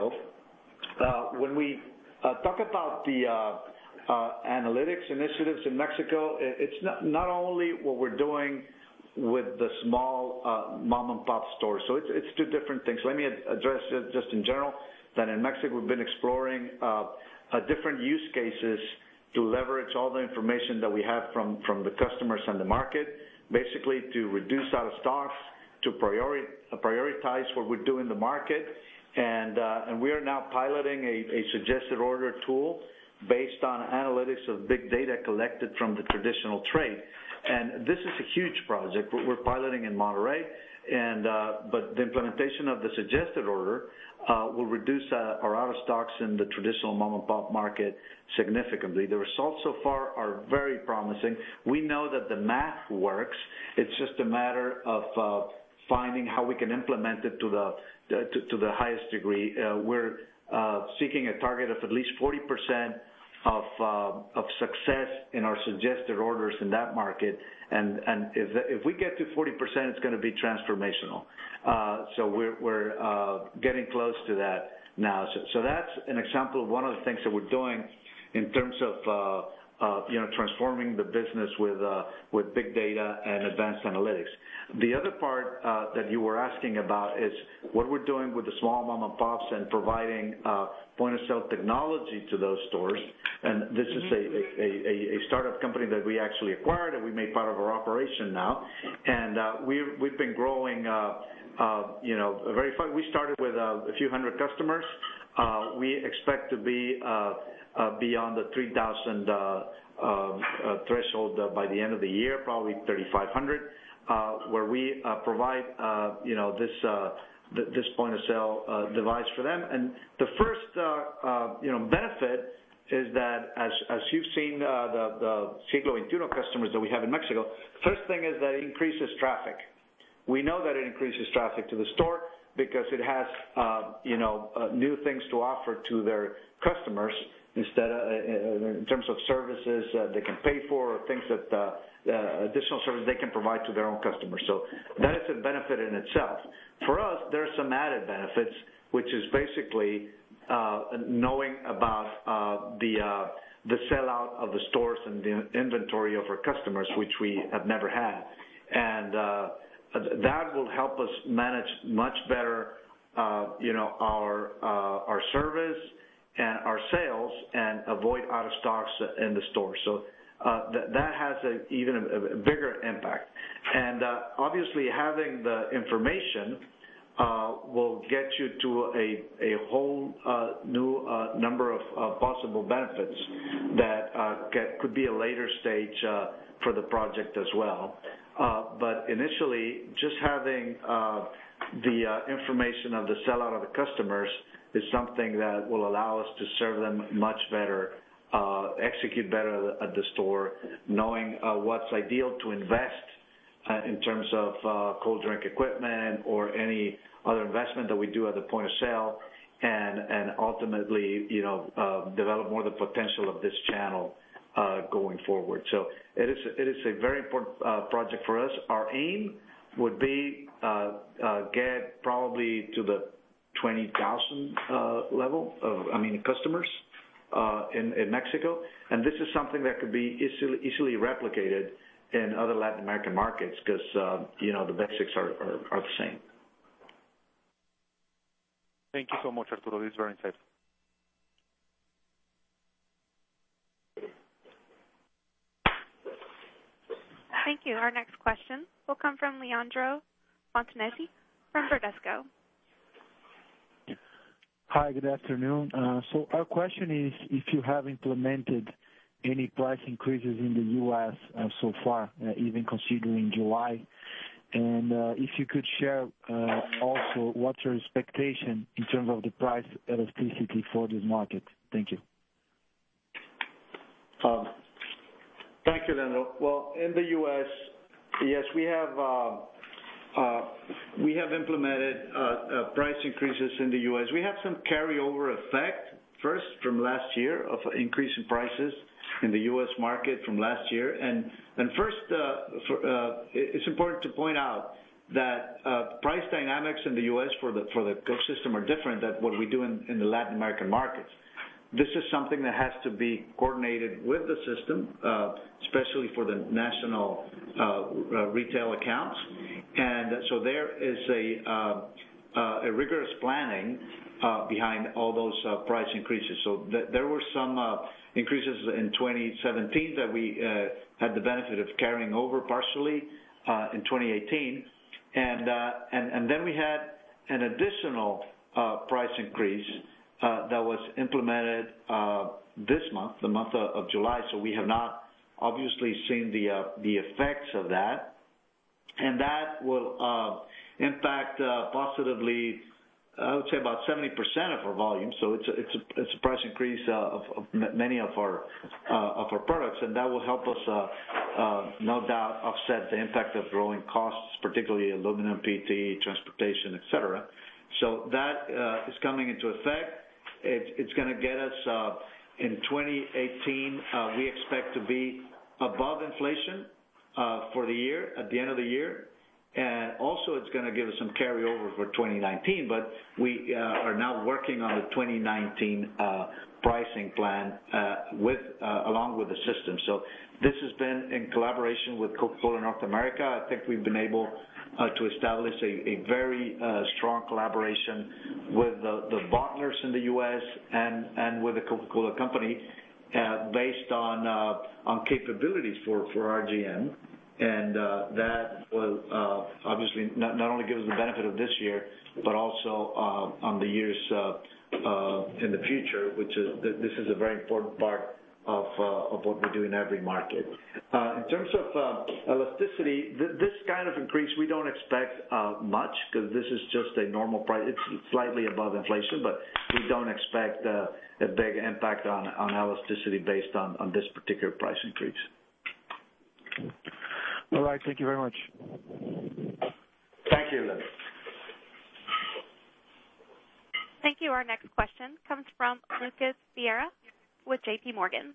Uh, when we uh, talk about the uh, uh, analytics initiatives in Mexico, it's not, not only what we're doing with the small uh, mom and pop stores. So it's, it's two different things. Let me address it just in general that in Mexico we've been exploring uh, uh, different use cases to leverage all the information that we have from, from the customers and the market, basically to reduce out of stocks, to priori uh, prioritize what we do in the market. And, uh, and we are now piloting a, a suggested order tool based on analytics of big data collected from the traditional trade. And this is a huge project. We're piloting in Monterrey, and uh, but the implementation of the suggested order uh, will reduce uh, our out of stocks in the traditional mom and pop market significantly. The results so far are very promising. We know that the math works. It's just a matter of uh, finding how we can implement it to the to, to the highest degree. Uh, we're uh, seeking a target of at least forty percent. Of, uh, of success in our suggested orders in that market, and, and if, if we get to forty percent, it's going to be transformational. Uh, so we're, we're uh, getting close to that now. So, so that's an example of one of the things that we're doing in terms of uh, uh, you know transforming the business with uh, with big data and advanced analytics. The other part uh, that you were asking about is what we're doing with the small mom and pops and providing uh, point-of-sale technology to those stores. And this is a, a, a, a startup company that we actually acquired and we made part of our operation now. And uh, we've, we've been growing, uh, uh, you know, very fast. We started with uh, a few hundred customers. Uh, we expect to be uh, uh, beyond the three thousand uh, uh, uh, threshold uh, by the end of the year, probably thirty-five hundred. Uh, where we uh, provide, uh, you know, this uh, th this point-of-sale uh, device for them. And the first, uh, uh, you know, benefit is that as, as you've seen uh, the, the Siglo twenty-one customers that we have in Mexico, first thing is that it increases traffic. We know that it increases traffic to the store because it has, uh, you know, uh, new things to offer to their customers instead of, uh, in terms of services uh, they can pay for, or things that uh, uh, additional services they can provide to their own customers. So that is a benefit in itself. For us, there are some added benefits, which is basically uh, knowing about uh, the uh, the sellout of the stores and the inventory of our customers, which we have never had, and uh, that will help us manage much better, uh, you know, our uh, our service and our sales, and avoid out of stocks in the store. So uh, th that has a, even a, a bigger impact. And uh, obviously, having the information uh, will get you to a a whole uh, new uh, number of uh, possible benefits that uh, get, could be a later stage uh, for the project as well. Uh, but initially, just having uh, the uh, information of the sellout of the customers is something that will allow us to serve them much better, uh, execute better at the store, knowing uh, what's ideal to invest uh, in terms of uh, cold drink equipment or any other investment that we do at the point of sale, and, and ultimately, you know, uh, develop more the potential of this channel uh, going forward. So it is, it is a very important uh, project for us. Our aim would be uh, uh, get probably to the twenty thousand uh, level of, I mean, customers uh, in, in Mexico, and this is something that could be easily, easily replicated in other Latin American markets because, uh, you know, the basics are, are, are the same. Thank you so much, Arturo. This is very insightful. Thank you. Our next question will come from Leandro Fontanesi from Bradesco. Hi, good afternoon. Uh, so our question is if you have implemented any price increases in the U S uh, so far, uh, even considering July, and uh, if you could share uh, also what's your expectation in terms of the price elasticity for this market. Thank you. Um, thank you, Leandro. Well, in the U S, yes, we have uh, uh, we have implemented uh, uh, price increases in the U S. We have some carryover effect first from last year of increase in prices in the U S market from last year. And and first, uh, for, uh, it's important to point out that uh, price dynamics in the U S for the for the Coke system are different than what we do in, in the Latin American markets. This is something that has to be coordinated with the system, uh, especially for the national uh, uh, retail accounts. And so there is a, uh, uh, a rigorous planning uh, behind all those uh, price increases. So th there were some uh, increases in twenty seventeen that we uh, had the benefit of carrying over partially uh, in twenty eighteen. And, uh, and, and then we had an additional uh, price increase Uh, that was implemented uh, this month, the month of, of July. So we have not obviously seen the uh, the effects of that, and that will uh, impact uh, positively, I would say, about seventy percent of our volume. So it's a, it's a, it's a price increase uh, of, of many of our uh, of our products, and that will help us, uh, uh, no doubt, offset the impact of growing costs, particularly aluminum, P E T, transportation, et cetera. So that uh, is coming into effect. It, it's going to get us uh, in twenty eighteen. Uh, we expect to be above inflation uh, for the year at the end of the year, and also it's going to give us some carryover for twenty nineteen. But we uh, are now working on the twenty nineteen uh, pricing plan uh, with uh, along with the system. So this has been in collaboration with Coca-Cola North America. I think we've been able Uh, to establish a, a very uh, strong collaboration with the, the bottlers in the U S and, and with the Coca-Cola Company uh, based on uh, on capabilities for, for R G M. And uh, that will uh, obviously not, not only give us the benefit of this year, but also uh, on the years uh, uh, in the future, which is, this is a very important part of, uh, of what we do in every market. Uh, in terms of uh, elasticity, th this kind of increase we don't expect uh, much because this is just a normal price. It's slightly above inflation, but we don't expect uh, a big impact on, on elasticity based on, on this particular price increase. All right. Thank you very much. Thank you, Lynn. Thank you. Our next question comes from Lucas Vieira with J P Morgan.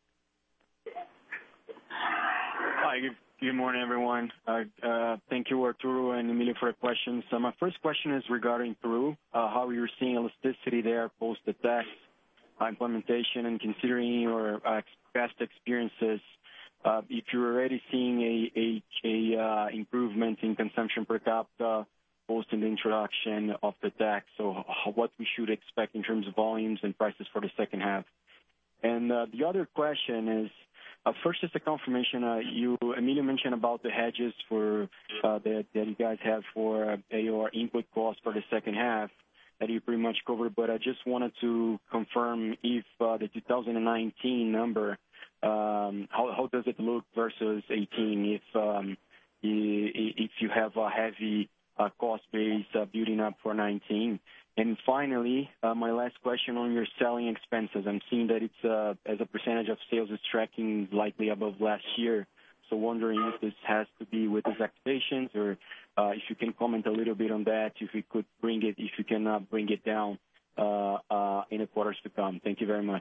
Hi, good, good morning, everyone. Uh, uh, thank you, Arturo and Emilio, for the questions. So my first question is regarding Peru, uh, how you're seeing elasticity there post the tax uh, implementation, and considering your uh, past experiences, uh, if you're already seeing a, a, a uh, improvement in consumption per capita post in the introduction of the tax, so how, what we should expect in terms of volumes and prices for the second half. And uh, the other question is, uh, first is a confirmation. Uh, you, Emilio, mentioned about the hedges for uh, that, that you guys have for uh, your input costs for the second half that you pretty much covered. But I just wanted to confirm if uh, the two thousand nineteen number, um, how, how does it look versus eighteen? If um, if you have a heavy uh, cost base uh, building up for nineteen. And finally, uh, my last question on your selling expenses. I'm seeing that it's, uh, as a percentage of sales, is tracking slightly above last year. So wondering if this has to be with these expectations, or uh, if you can comment a little bit on that, if you could bring it, if you can uh, bring it down uh, uh, in the quarters to come. Thank you very much.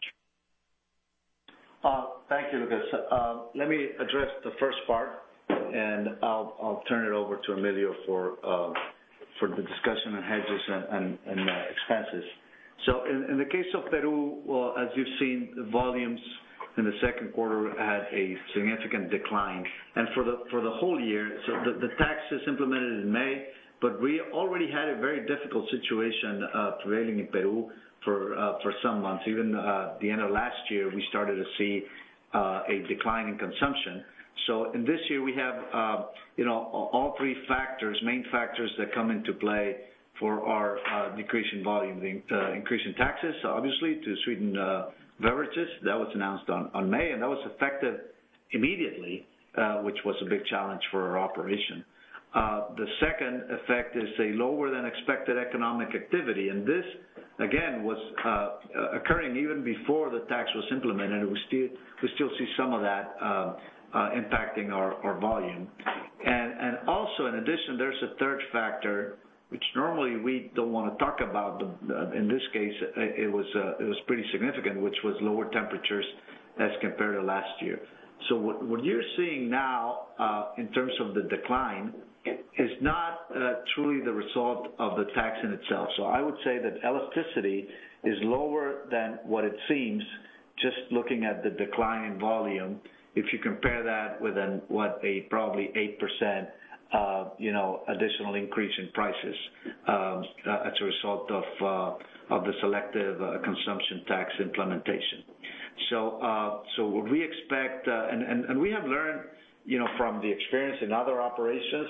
Uh, thank you, Lucas. Uh, let me address the first part, and I'll, I'll turn it over to Emilio for uh, for the discussion on hedges and, and, and uh, expenses. So in, in the case of Peru, well, as you've seen, the volumes in the second quarter had a significant decline. And for the for the whole year, so the, the tax is implemented in May, but we already had a very difficult situation uh, prevailing in Peru for uh, for some months. Even uh, the end of last year, we started to see uh, a decline in consumption. So in this year, we have, uh, you know, all three factors, main factors that come into play for our uh, decrease in volume. The uh, increase in taxes, obviously, to sweetened uh, beverages. That was announced on, on May, and that was effective immediately, uh, which was a big challenge for our operation. Uh, the second effect is a lower than expected economic activity, and this, again, was uh, occurring even before the tax was implemented. We still, we still see some of that uh, Uh, impacting our, our volume. And, and also, in addition, there's a third factor, which normally we don't want to talk about, but uh, in this case, it, it was uh, it was pretty significant, which was lower temperatures as compared to last year. So what, what you're seeing now uh, in terms of the decline is not uh, truly the result of the tax in itself. So I would say that elasticity is lower than what it seems, just looking at the decline in volume. If you compare that with an, what a probably eight percent, uh, you know, additional increase in prices um, uh, as a result of uh, of the selective uh, consumption tax implementation. So, uh, so what we expect, uh, and, and and we have learned, you know, from the experience in other operations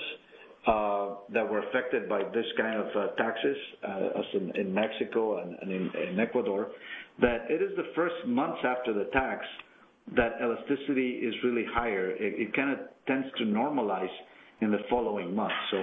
uh, that were affected by this kind of uh, taxes, uh, as in, in Mexico and, and in, in Ecuador, that it is the first months after the tax that elasticity is really higher. It, it kind of tends to normalize in the following months. So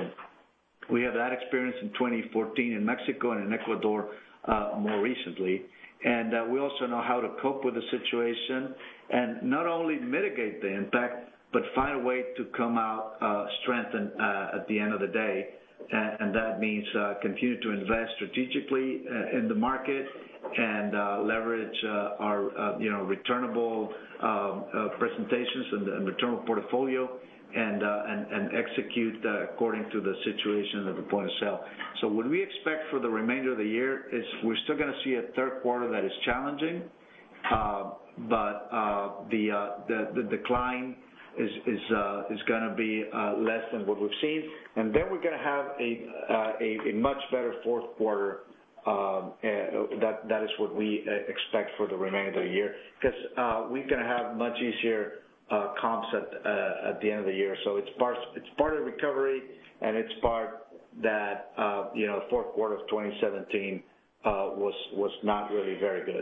we have that experience in twenty fourteen in Mexico and in Ecuador uh, more recently. And uh, we also know how to cope with the situation and not only mitigate the impact, but find a way to come out uh, strengthened uh, at the end of the day. And, and that means uh, continue to invest strategically uh, in the market and uh, leverage uh, our, uh, you know, returnable um, uh, presentations and, and returnable portfolio, and, uh, and and execute uh, according to the situation at the point of sale. So what we expect for the remainder of the year is we're still going to see a third quarter that is challenging, uh, but uh, the, uh, the the decline is is uh, is going to be uh, less than what we've seen, and then we're going to have a, uh, a a much better fourth quarter. Um, uh, that that is what we uh, expect for the remainder of the year, because uh, we're going to have much easier uh, comps at uh, at the end of the year. So it's part it's part of recovery, and it's part that uh, you know fourth quarter of twenty seventeen uh, was was not really very good.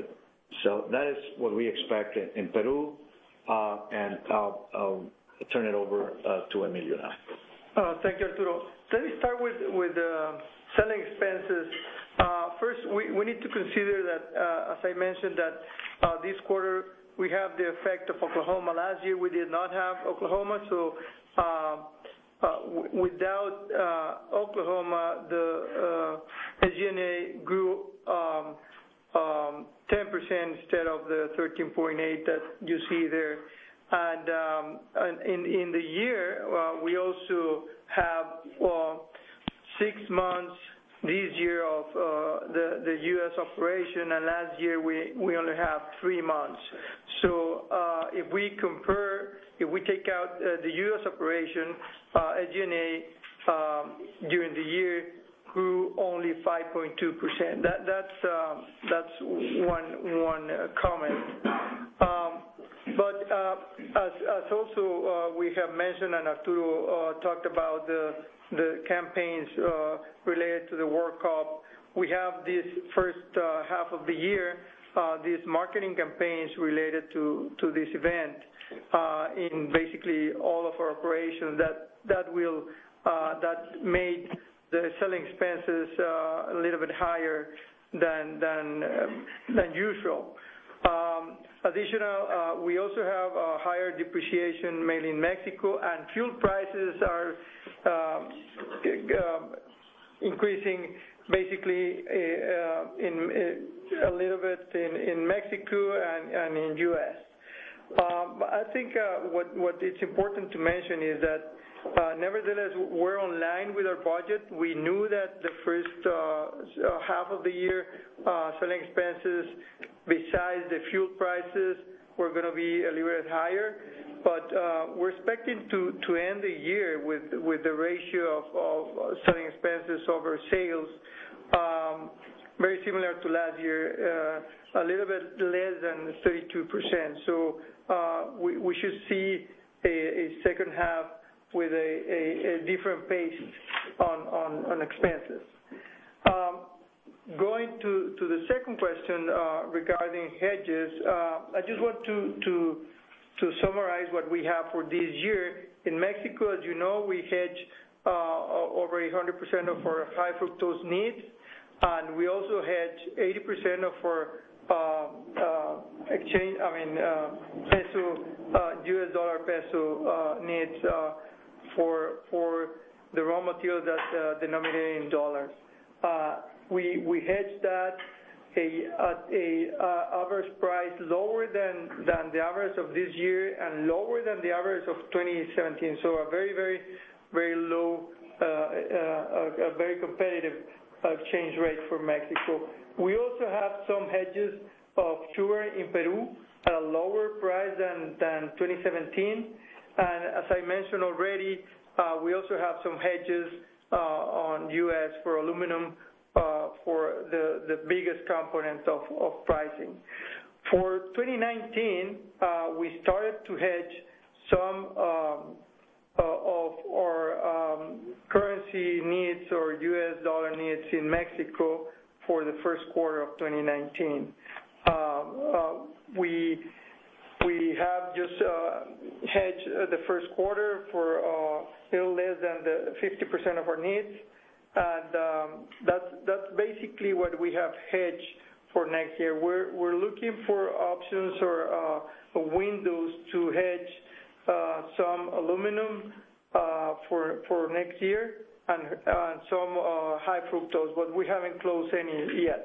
So that is what we expect in, in Peru, uh, and I'll, I'll turn it over uh, to Emilio now. Uh, thank you, Arturo. Let me start with, with uh, selling expenses. Uh, first, we, we need to consider that, uh, as I mentioned, that uh, this quarter we have the effect of Oklahoma. Last year we did not have Oklahoma, so uh, uh, w without uh, Oklahoma, the uh, S G and A grew um, um, ten percent instead of the thirteen point eight that you see there. And, um, and in, in the year, uh, we also have uh, six months this year of uh, the, the U S operation, and last year we, we only have three months. So uh, if we compare, if we take out uh, the U S operation, uh, S G and A um, during the year grew only five point two percent. That, that's, uh, that's one, one uh, comment. Um, But uh, as, as also uh, we have mentioned, and Arturo uh, talked about the, the campaigns uh, related to the World Cup, we have this first uh, half of the year, uh, these marketing campaigns related to, to this event uh, in basically all of our operations that, that will, uh, that made the selling expenses uh, a little bit higher than, than, uh, than usual. Um, additional, uh, we also have a higher depreciation mainly in Mexico, and fuel prices are uh, uh, increasing basically uh, in uh, a little bit in, in Mexico and, and in U S. Um, I think uh, what, what it's important to mention is that Uh, nevertheless, we're on line with our budget. We knew that the first uh, half of the year uh, selling expenses, besides the fuel prices, were going to be a little bit higher. But uh, we're expecting to, to end the year with, with the ratio of, of selling expenses over sales um, very similar to last year, uh, a little bit less than thirty-two percent. So uh, we, we should see a, a second half with a, a, a different pace on, on, on expenses. Um, going to, to the second question uh, regarding hedges, uh, I just want to, to, to summarize what we have for this year. In Mexico, as you know, we hedge uh, over one hundred percent of our high fructose needs, and we also hedge eighty percent of our uh, uh, exchange, I mean, uh, peso, uh, U S dollar peso uh, needs uh, for for the raw materials that uh, denominated in dollars. Uh, we we hedge that a at a uh, average price lower than than the average of this year and lower than the average of twenty seventeen. So a very very very low, uh, uh, a, a very competitive exchange rate for Mexico. We also have some hedges of sugar in Peru at a lower price than than twenty seventeen. And as I mentioned already, uh, we also have some hedges uh, on U S for aluminum uh, for the, the biggest component of, of pricing. For twenty nineteen, uh, we started to hedge some um, uh, of our um, currency needs or U S dollar needs in Mexico for the first quarter of twenty nineteen. Uh, uh, we We have just uh, hedged uh, the first quarter for uh, a little less than the fifty percent of our needs, and um, that's that's basically what we have hedged for next year. We're we're looking for options or uh, windows to hedge uh, some aluminum uh, for for next year and, and some uh, high fructose, but we haven't closed any yet.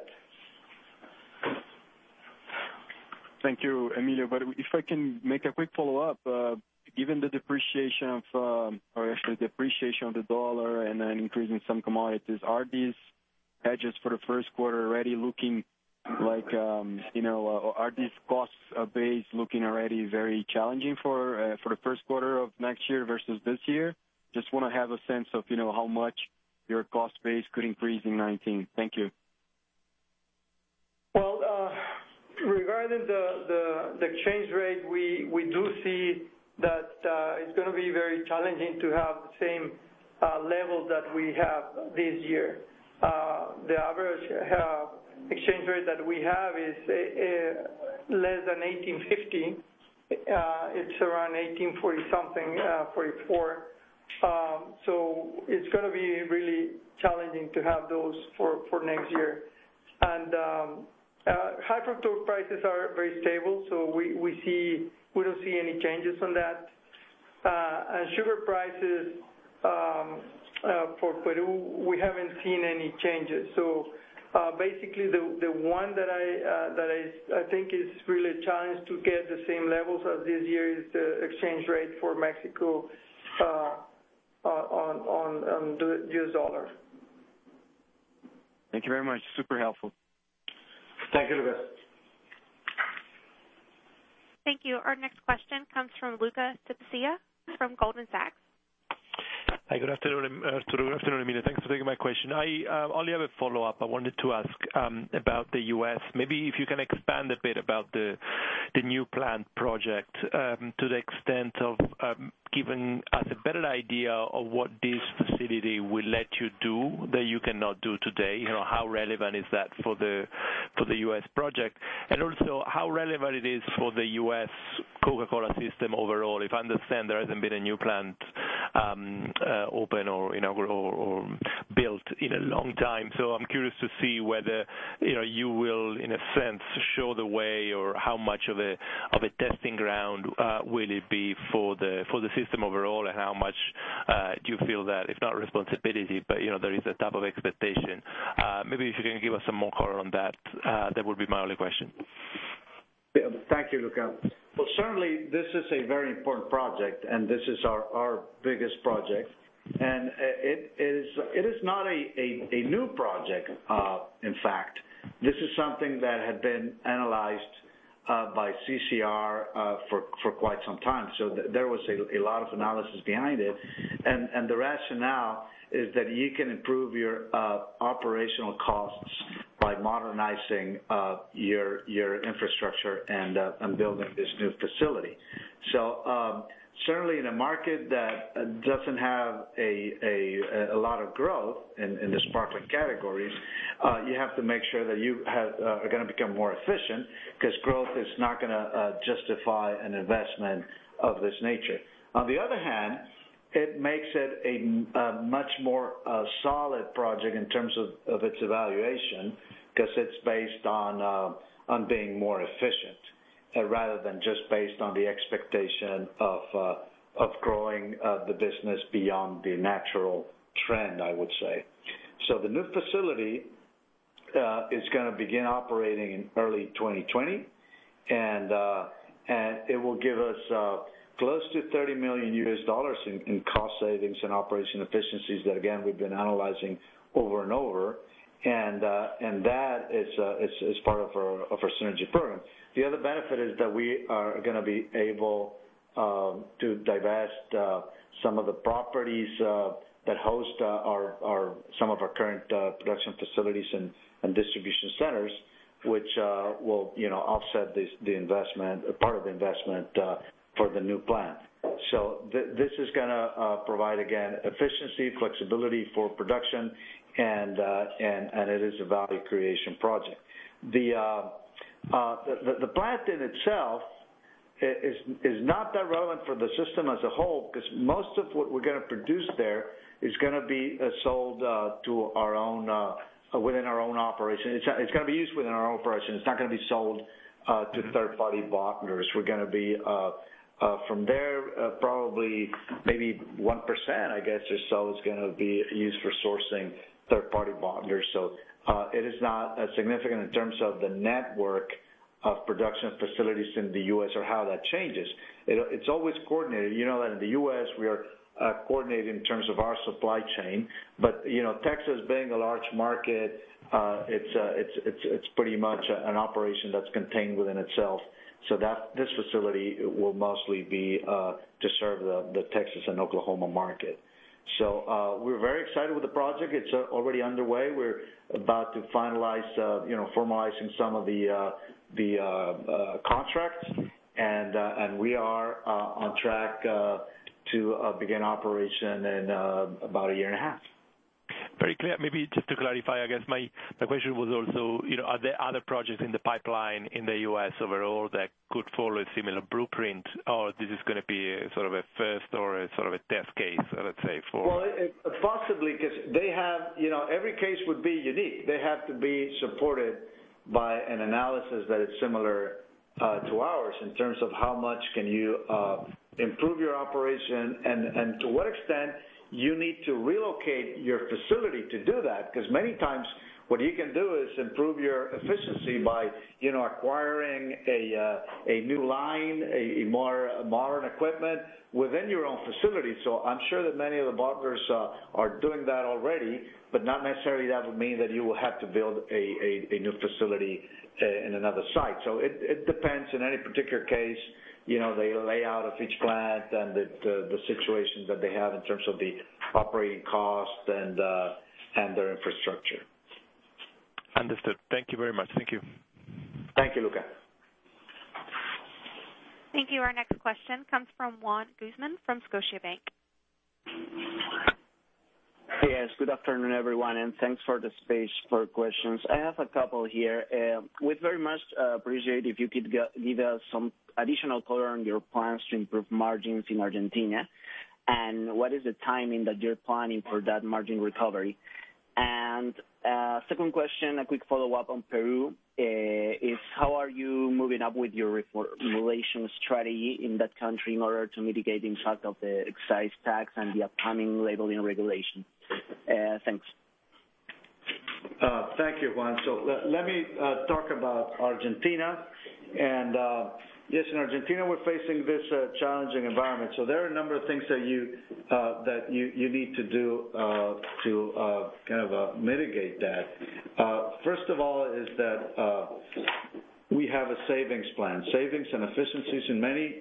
Thank you, Emilio. But if I can make a quick follow-up, uh, given the depreciation of, um, or actually depreciation of the dollar and an increase in some commodities, are these hedges for the first quarter already looking like, um, you know, uh, are these costs uh, base looking already very challenging for uh, for the first quarter of next year versus this year? Just want to have a sense of, you know, how much your cost base could increase in nineteen. Thank you. Well, uh, regarding the, the, the exchange rate, we, we do see that uh, it's going to be very challenging to have the same uh, levels that we have this year. Uh, the average uh, exchange rate that we have is uh, uh, less than eighteen fifty. Uh, it's around eighteen forty something, uh, forty-four. Um, so it's going to be really challenging to have those for, for next year. And um, uh, high fructose prices are very stable, so we, we see we don't see any changes on that. Uh, and sugar prices um, uh, for Peru, we haven't seen any changes. So uh, basically, the the one that I uh, that I, I think is really a challenge to get the same levels as this year is the exchange rate for Mexico uh, on on on the U S dollar. Thank you very much. Super helpful. Thank you, Lucas. Thank you. Our next question comes from Luca Cipiccia from Goldman Sachs. Hi, good afternoon, Arturo. Good afternoon, Emilio. Thanks for taking my question. I uh, only have a follow-up. I wanted to ask um, about the U S. Maybe if you can expand a bit about the the new plant project um, to the extent of um, giving us a better idea of what this facility will let you do that you cannot do today. You know, how relevant is that for the for the U S project, and also how relevant it is for the U S Coca-Cola system overall. If I understand, there hasn't been a new plant um, uh, open or inaugural or, or built in a long time. So I'm curious to see whether you know you will, in a sense, show the way, or how much of a of a testing ground uh, will it be for the for the system overall, and how much uh, do you feel that, if not responsibility, but you know there is a type of expectation. Uh, maybe if you can give us some more color on that, uh, that would be my only question. Thank you, Luca. Well, certainly this is a very important project, and this is our, our biggest project. And it is it is not a, a, a new project, uh, in fact. This is something that had been analyzed uh, by C C R uh, for, for quite some time. So th- there was a, a lot of analysis behind it. And, and the rationale is that you can improve your uh, operational costs by modernizing uh, your your infrastructure and uh, and building this new facility. So um, certainly in a market that doesn't have a a, a lot of growth in, in the sparkling categories, uh, you have to make sure that you have, uh, are going to become more efficient, because growth is not going to uh, justify an investment of this nature. On the other hand, it makes it a, a much more uh, solid project in terms of, of its evaluation, because it's based on uh, on being more efficient, uh, rather than just based on the expectation of uh, of growing uh, the business beyond the natural trend, I would say. So the new facility uh, is going to begin operating in early twenty twenty, and uh, and it will give us Uh, close to thirty million U S dollars in, in cost savings and operation efficiencies that, again, we've been analyzing over and over, and uh, and that is, uh, is is part of our of our synergy program. The other benefit is that we are going to be able um, to divest uh, some of the properties uh, that host uh, our our some of our current uh, production facilities and, and distribution centers, which uh, will you know offset this, the investment, part of the investment. Uh, for the new plant. So th- this is going to uh, provide, again, efficiency, flexibility for production, and uh, and, and it is a value creation project. The, uh, uh, the, the plant in itself is, is not that relevant for the system as a whole, because most of what we're going to produce there is going to be uh, sold uh, to our own, uh, within our own operation. It's, it's going to be used within our own operation. It's not going to be sold uh, to third-party bottlers. We're going to be uh, Uh, from there, uh, probably maybe one percent, I guess, or so is going to be used for sourcing third-party bottlers. So uh, it is not uh, significant in terms of the network of production facilities in the U S or how that changes. It, it's always coordinated. You know that in the U S we are uh, coordinated in terms of our supply chain, but you know Texas being a large market, uh, it's, uh, it's it's it's pretty much an operation that's contained within itself. So that this facility will mostly be uh, to serve the, the Texas and Oklahoma market. So uh, we're very excited with the project. It's uh, already underway. We're about to finalize, uh, you know, formalizing some of the uh, the uh, uh, contracts, and uh, and we are uh, on track uh, to uh, begin operation in uh, about a year and a half. Very clear. Maybe just to clarify, I guess my question was also, you know, are there other projects in the pipeline in the U S overall that could follow a similar blueprint, or this is going to be a sort of a first or a sort of a test case, let's say, for... Well, it, possibly, because they have, you know, every case would be unique. They have to be supported by an analysis that is similar uh, to ours in terms of how much can you uh, improve your operation and, and to what extent you need to relocate your facility to do that, because many times what you can do is improve your efficiency by, you know, acquiring a uh, a new line, a, a more modern equipment within your own facility. So I'm sure that many of the bottlers uh, are doing that already, but not necessarily that would mean that you will have to build a, a, a new facility uh, in another site. So it, it depends in any particular case. You know, the layout of each plant and the, the, the situations that they have in terms of the operating cost and uh, and their infrastructure. Understood. Thank you very much. Thank you. Thank you, Luca. Thank you. Our next question comes from Juan Guzman from Scotiabank. Yes, good afternoon, everyone, and thanks for the space for questions. I have a couple here. Uh, we'd very much uh, appreciate if you could give us some additional color on your plans to improve margins in Argentina, and what is the timing that you're planning for that margin recovery. And uh, second question, a quick follow-up on Peru, uh, is how are you moving up with your reformulation strategy in that country in order to mitigate the impact of the excise tax and the upcoming labeling regulation? Uh, thanks. Uh, thank you, Juan. So let, let me uh, talk about Argentina. And uh, yes, in Argentina we're facing this uh, challenging environment. So there are a number of things that you uh, that you, you need to do uh, to uh, kind of uh, mitigate that. Uh, first of all is that uh, we have a savings plan, savings and efficiencies in many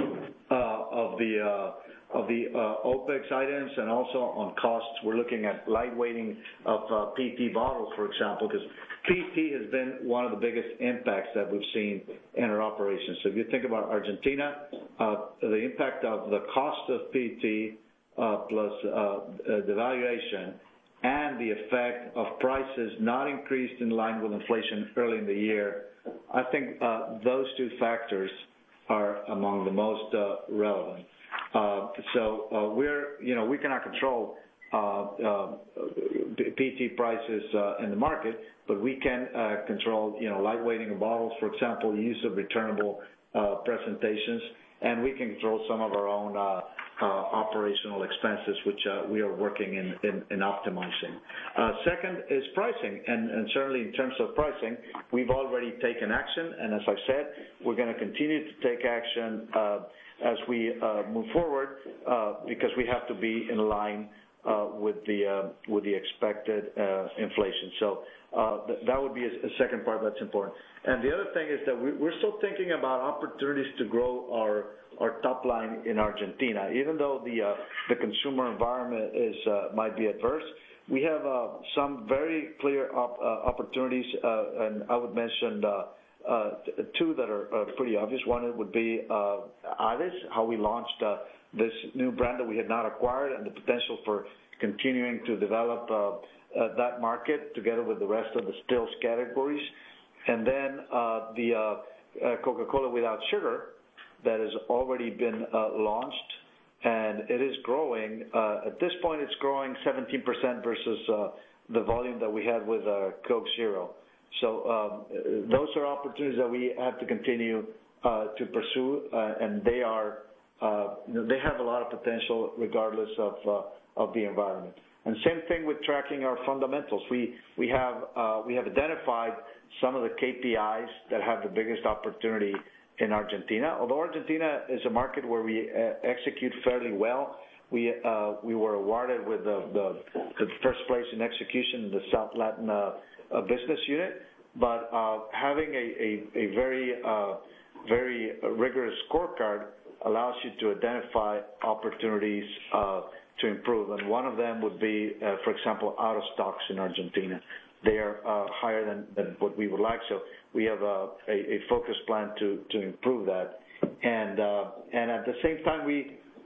uh, of the uh, of the uh, OPEX items and also on costs. We're looking at lightweighting of uh, P E T bottles, for example, because P E T has been one of the biggest impacts that we've seen in our operations. So if you think about Argentina, uh, the impact of the cost of P E T uh, plus uh, the valuation and the effect of prices not increased in line with inflation early in the year, I think uh, those two factors are among the most uh, relevant. Uh, so uh, we're, you know, we cannot control uh, uh, P E T prices uh, in the market, but we can uh, control, you know, lightweighting of bottles, for example, use of returnable uh, presentations, and we can control some of our own uh, uh, operational expenses, which uh, we are working in, in, in optimizing. Uh, second is pricing, and, and certainly in terms of pricing, we've already taken action, and as I said, we're going to continue to take action uh, as we uh, move forward uh, because we have to be in line uh, with the uh, with the expected uh, inflation. So uh, th- that would be a, a second part that's important. And the other thing is that we, we're still thinking about opportunities to grow our our top line in Argentina, even though the uh, the consumer environment is uh, might be adverse. We have uh, some very clear op- uh, opportunities, uh, and I would mention. Uh, Uh, two that are uh, pretty obvious. One would be uh, Aves, how we launched uh, this new brand that we had not acquired, and the potential for continuing to develop uh, uh, that market together with the rest of the stills categories. And then uh, the uh, uh, Coca-Cola Without Sugar that has already been uh, launched, and it is growing. Uh, at this point, it's growing seventeen percent versus uh, the volume that we had with uh, Coke Zero. So um, those are opportunities that we have to continue uh, to pursue, uh, and they are uh, you know, they have a lot of potential regardless of uh, of the environment. And same thing with tracking our fundamentals. We we have uh, we have identified some of the K P Is that have the biggest opportunity in Argentina. Although Argentina is a market where we uh, execute fairly well, we uh, we were awarded with the, the the first place in execution in the South Latin Uh, a business unit, but uh, having a, a, a very, uh, very rigorous scorecard allows you to identify opportunities uh, to improve. And one of them would be, uh, for example, out of stocks in Argentina. They are uh, higher than, than what we would like, so we have a, a, a focused plan to, to improve that. And uh, and at the same time, we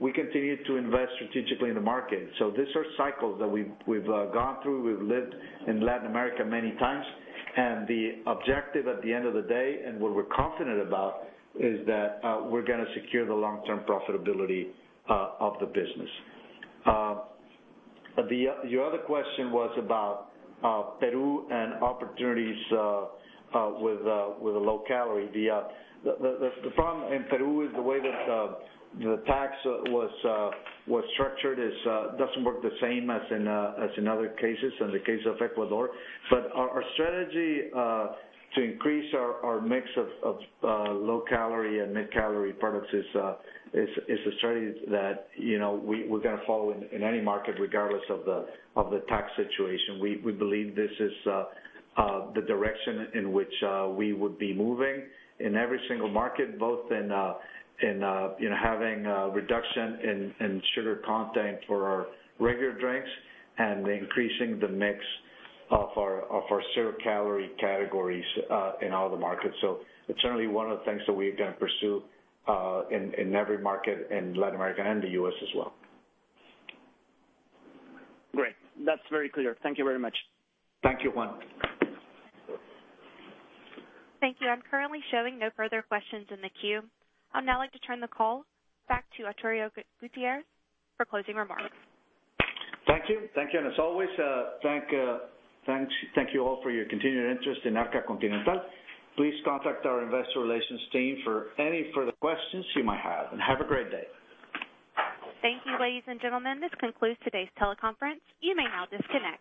we continue to invest strategically in the market. So these are cycles that we've, we've uh, gone through. We've lived in Latin America many times. And the objective at the end of the day, and what we're confident about, is that uh, we're going to secure the long-term profitability uh, of the business. Uh, the, your other question was about uh, Peru and opportunities uh, uh, with uh, with a low calorie. The, uh, the, the the problem in Peru is the way that uh, the tax uh, was uh, was structured is uh, doesn't work the same as in uh, as in other cases. In the case of Ecuador, but our, our strategy uh, to increase our, our mix of, of uh, low calorie and mid calorie products is uh, is is a strategy that you know we we're going to follow in, in any market regardless of the of the tax situation. We we believe this is uh, uh, the direction in which uh, we would be moving in every single market, both in uh, in uh, you know having a reduction in, in sugar content for our regular drinks and increasing the mix of our of our zero calorie categories uh, in all the markets. So it's certainly one of the things that we're going to pursue uh, in in every market in Latin America and the U S as well. Great, that's very clear. Thank you very much. Thank you, Juan. Thank you. I'm currently showing no further questions in the queue. I'd now like to turn the call back to Arturo Gutierrez for closing remarks. Thank you. Thank you. And as always, uh, thank, uh, thanks, thank you all for your continued interest in Arca Continental. Please contact our investor relations team for any further questions you might have. And have a great day. Thank you, ladies and gentlemen. This concludes today's teleconference. You may now disconnect.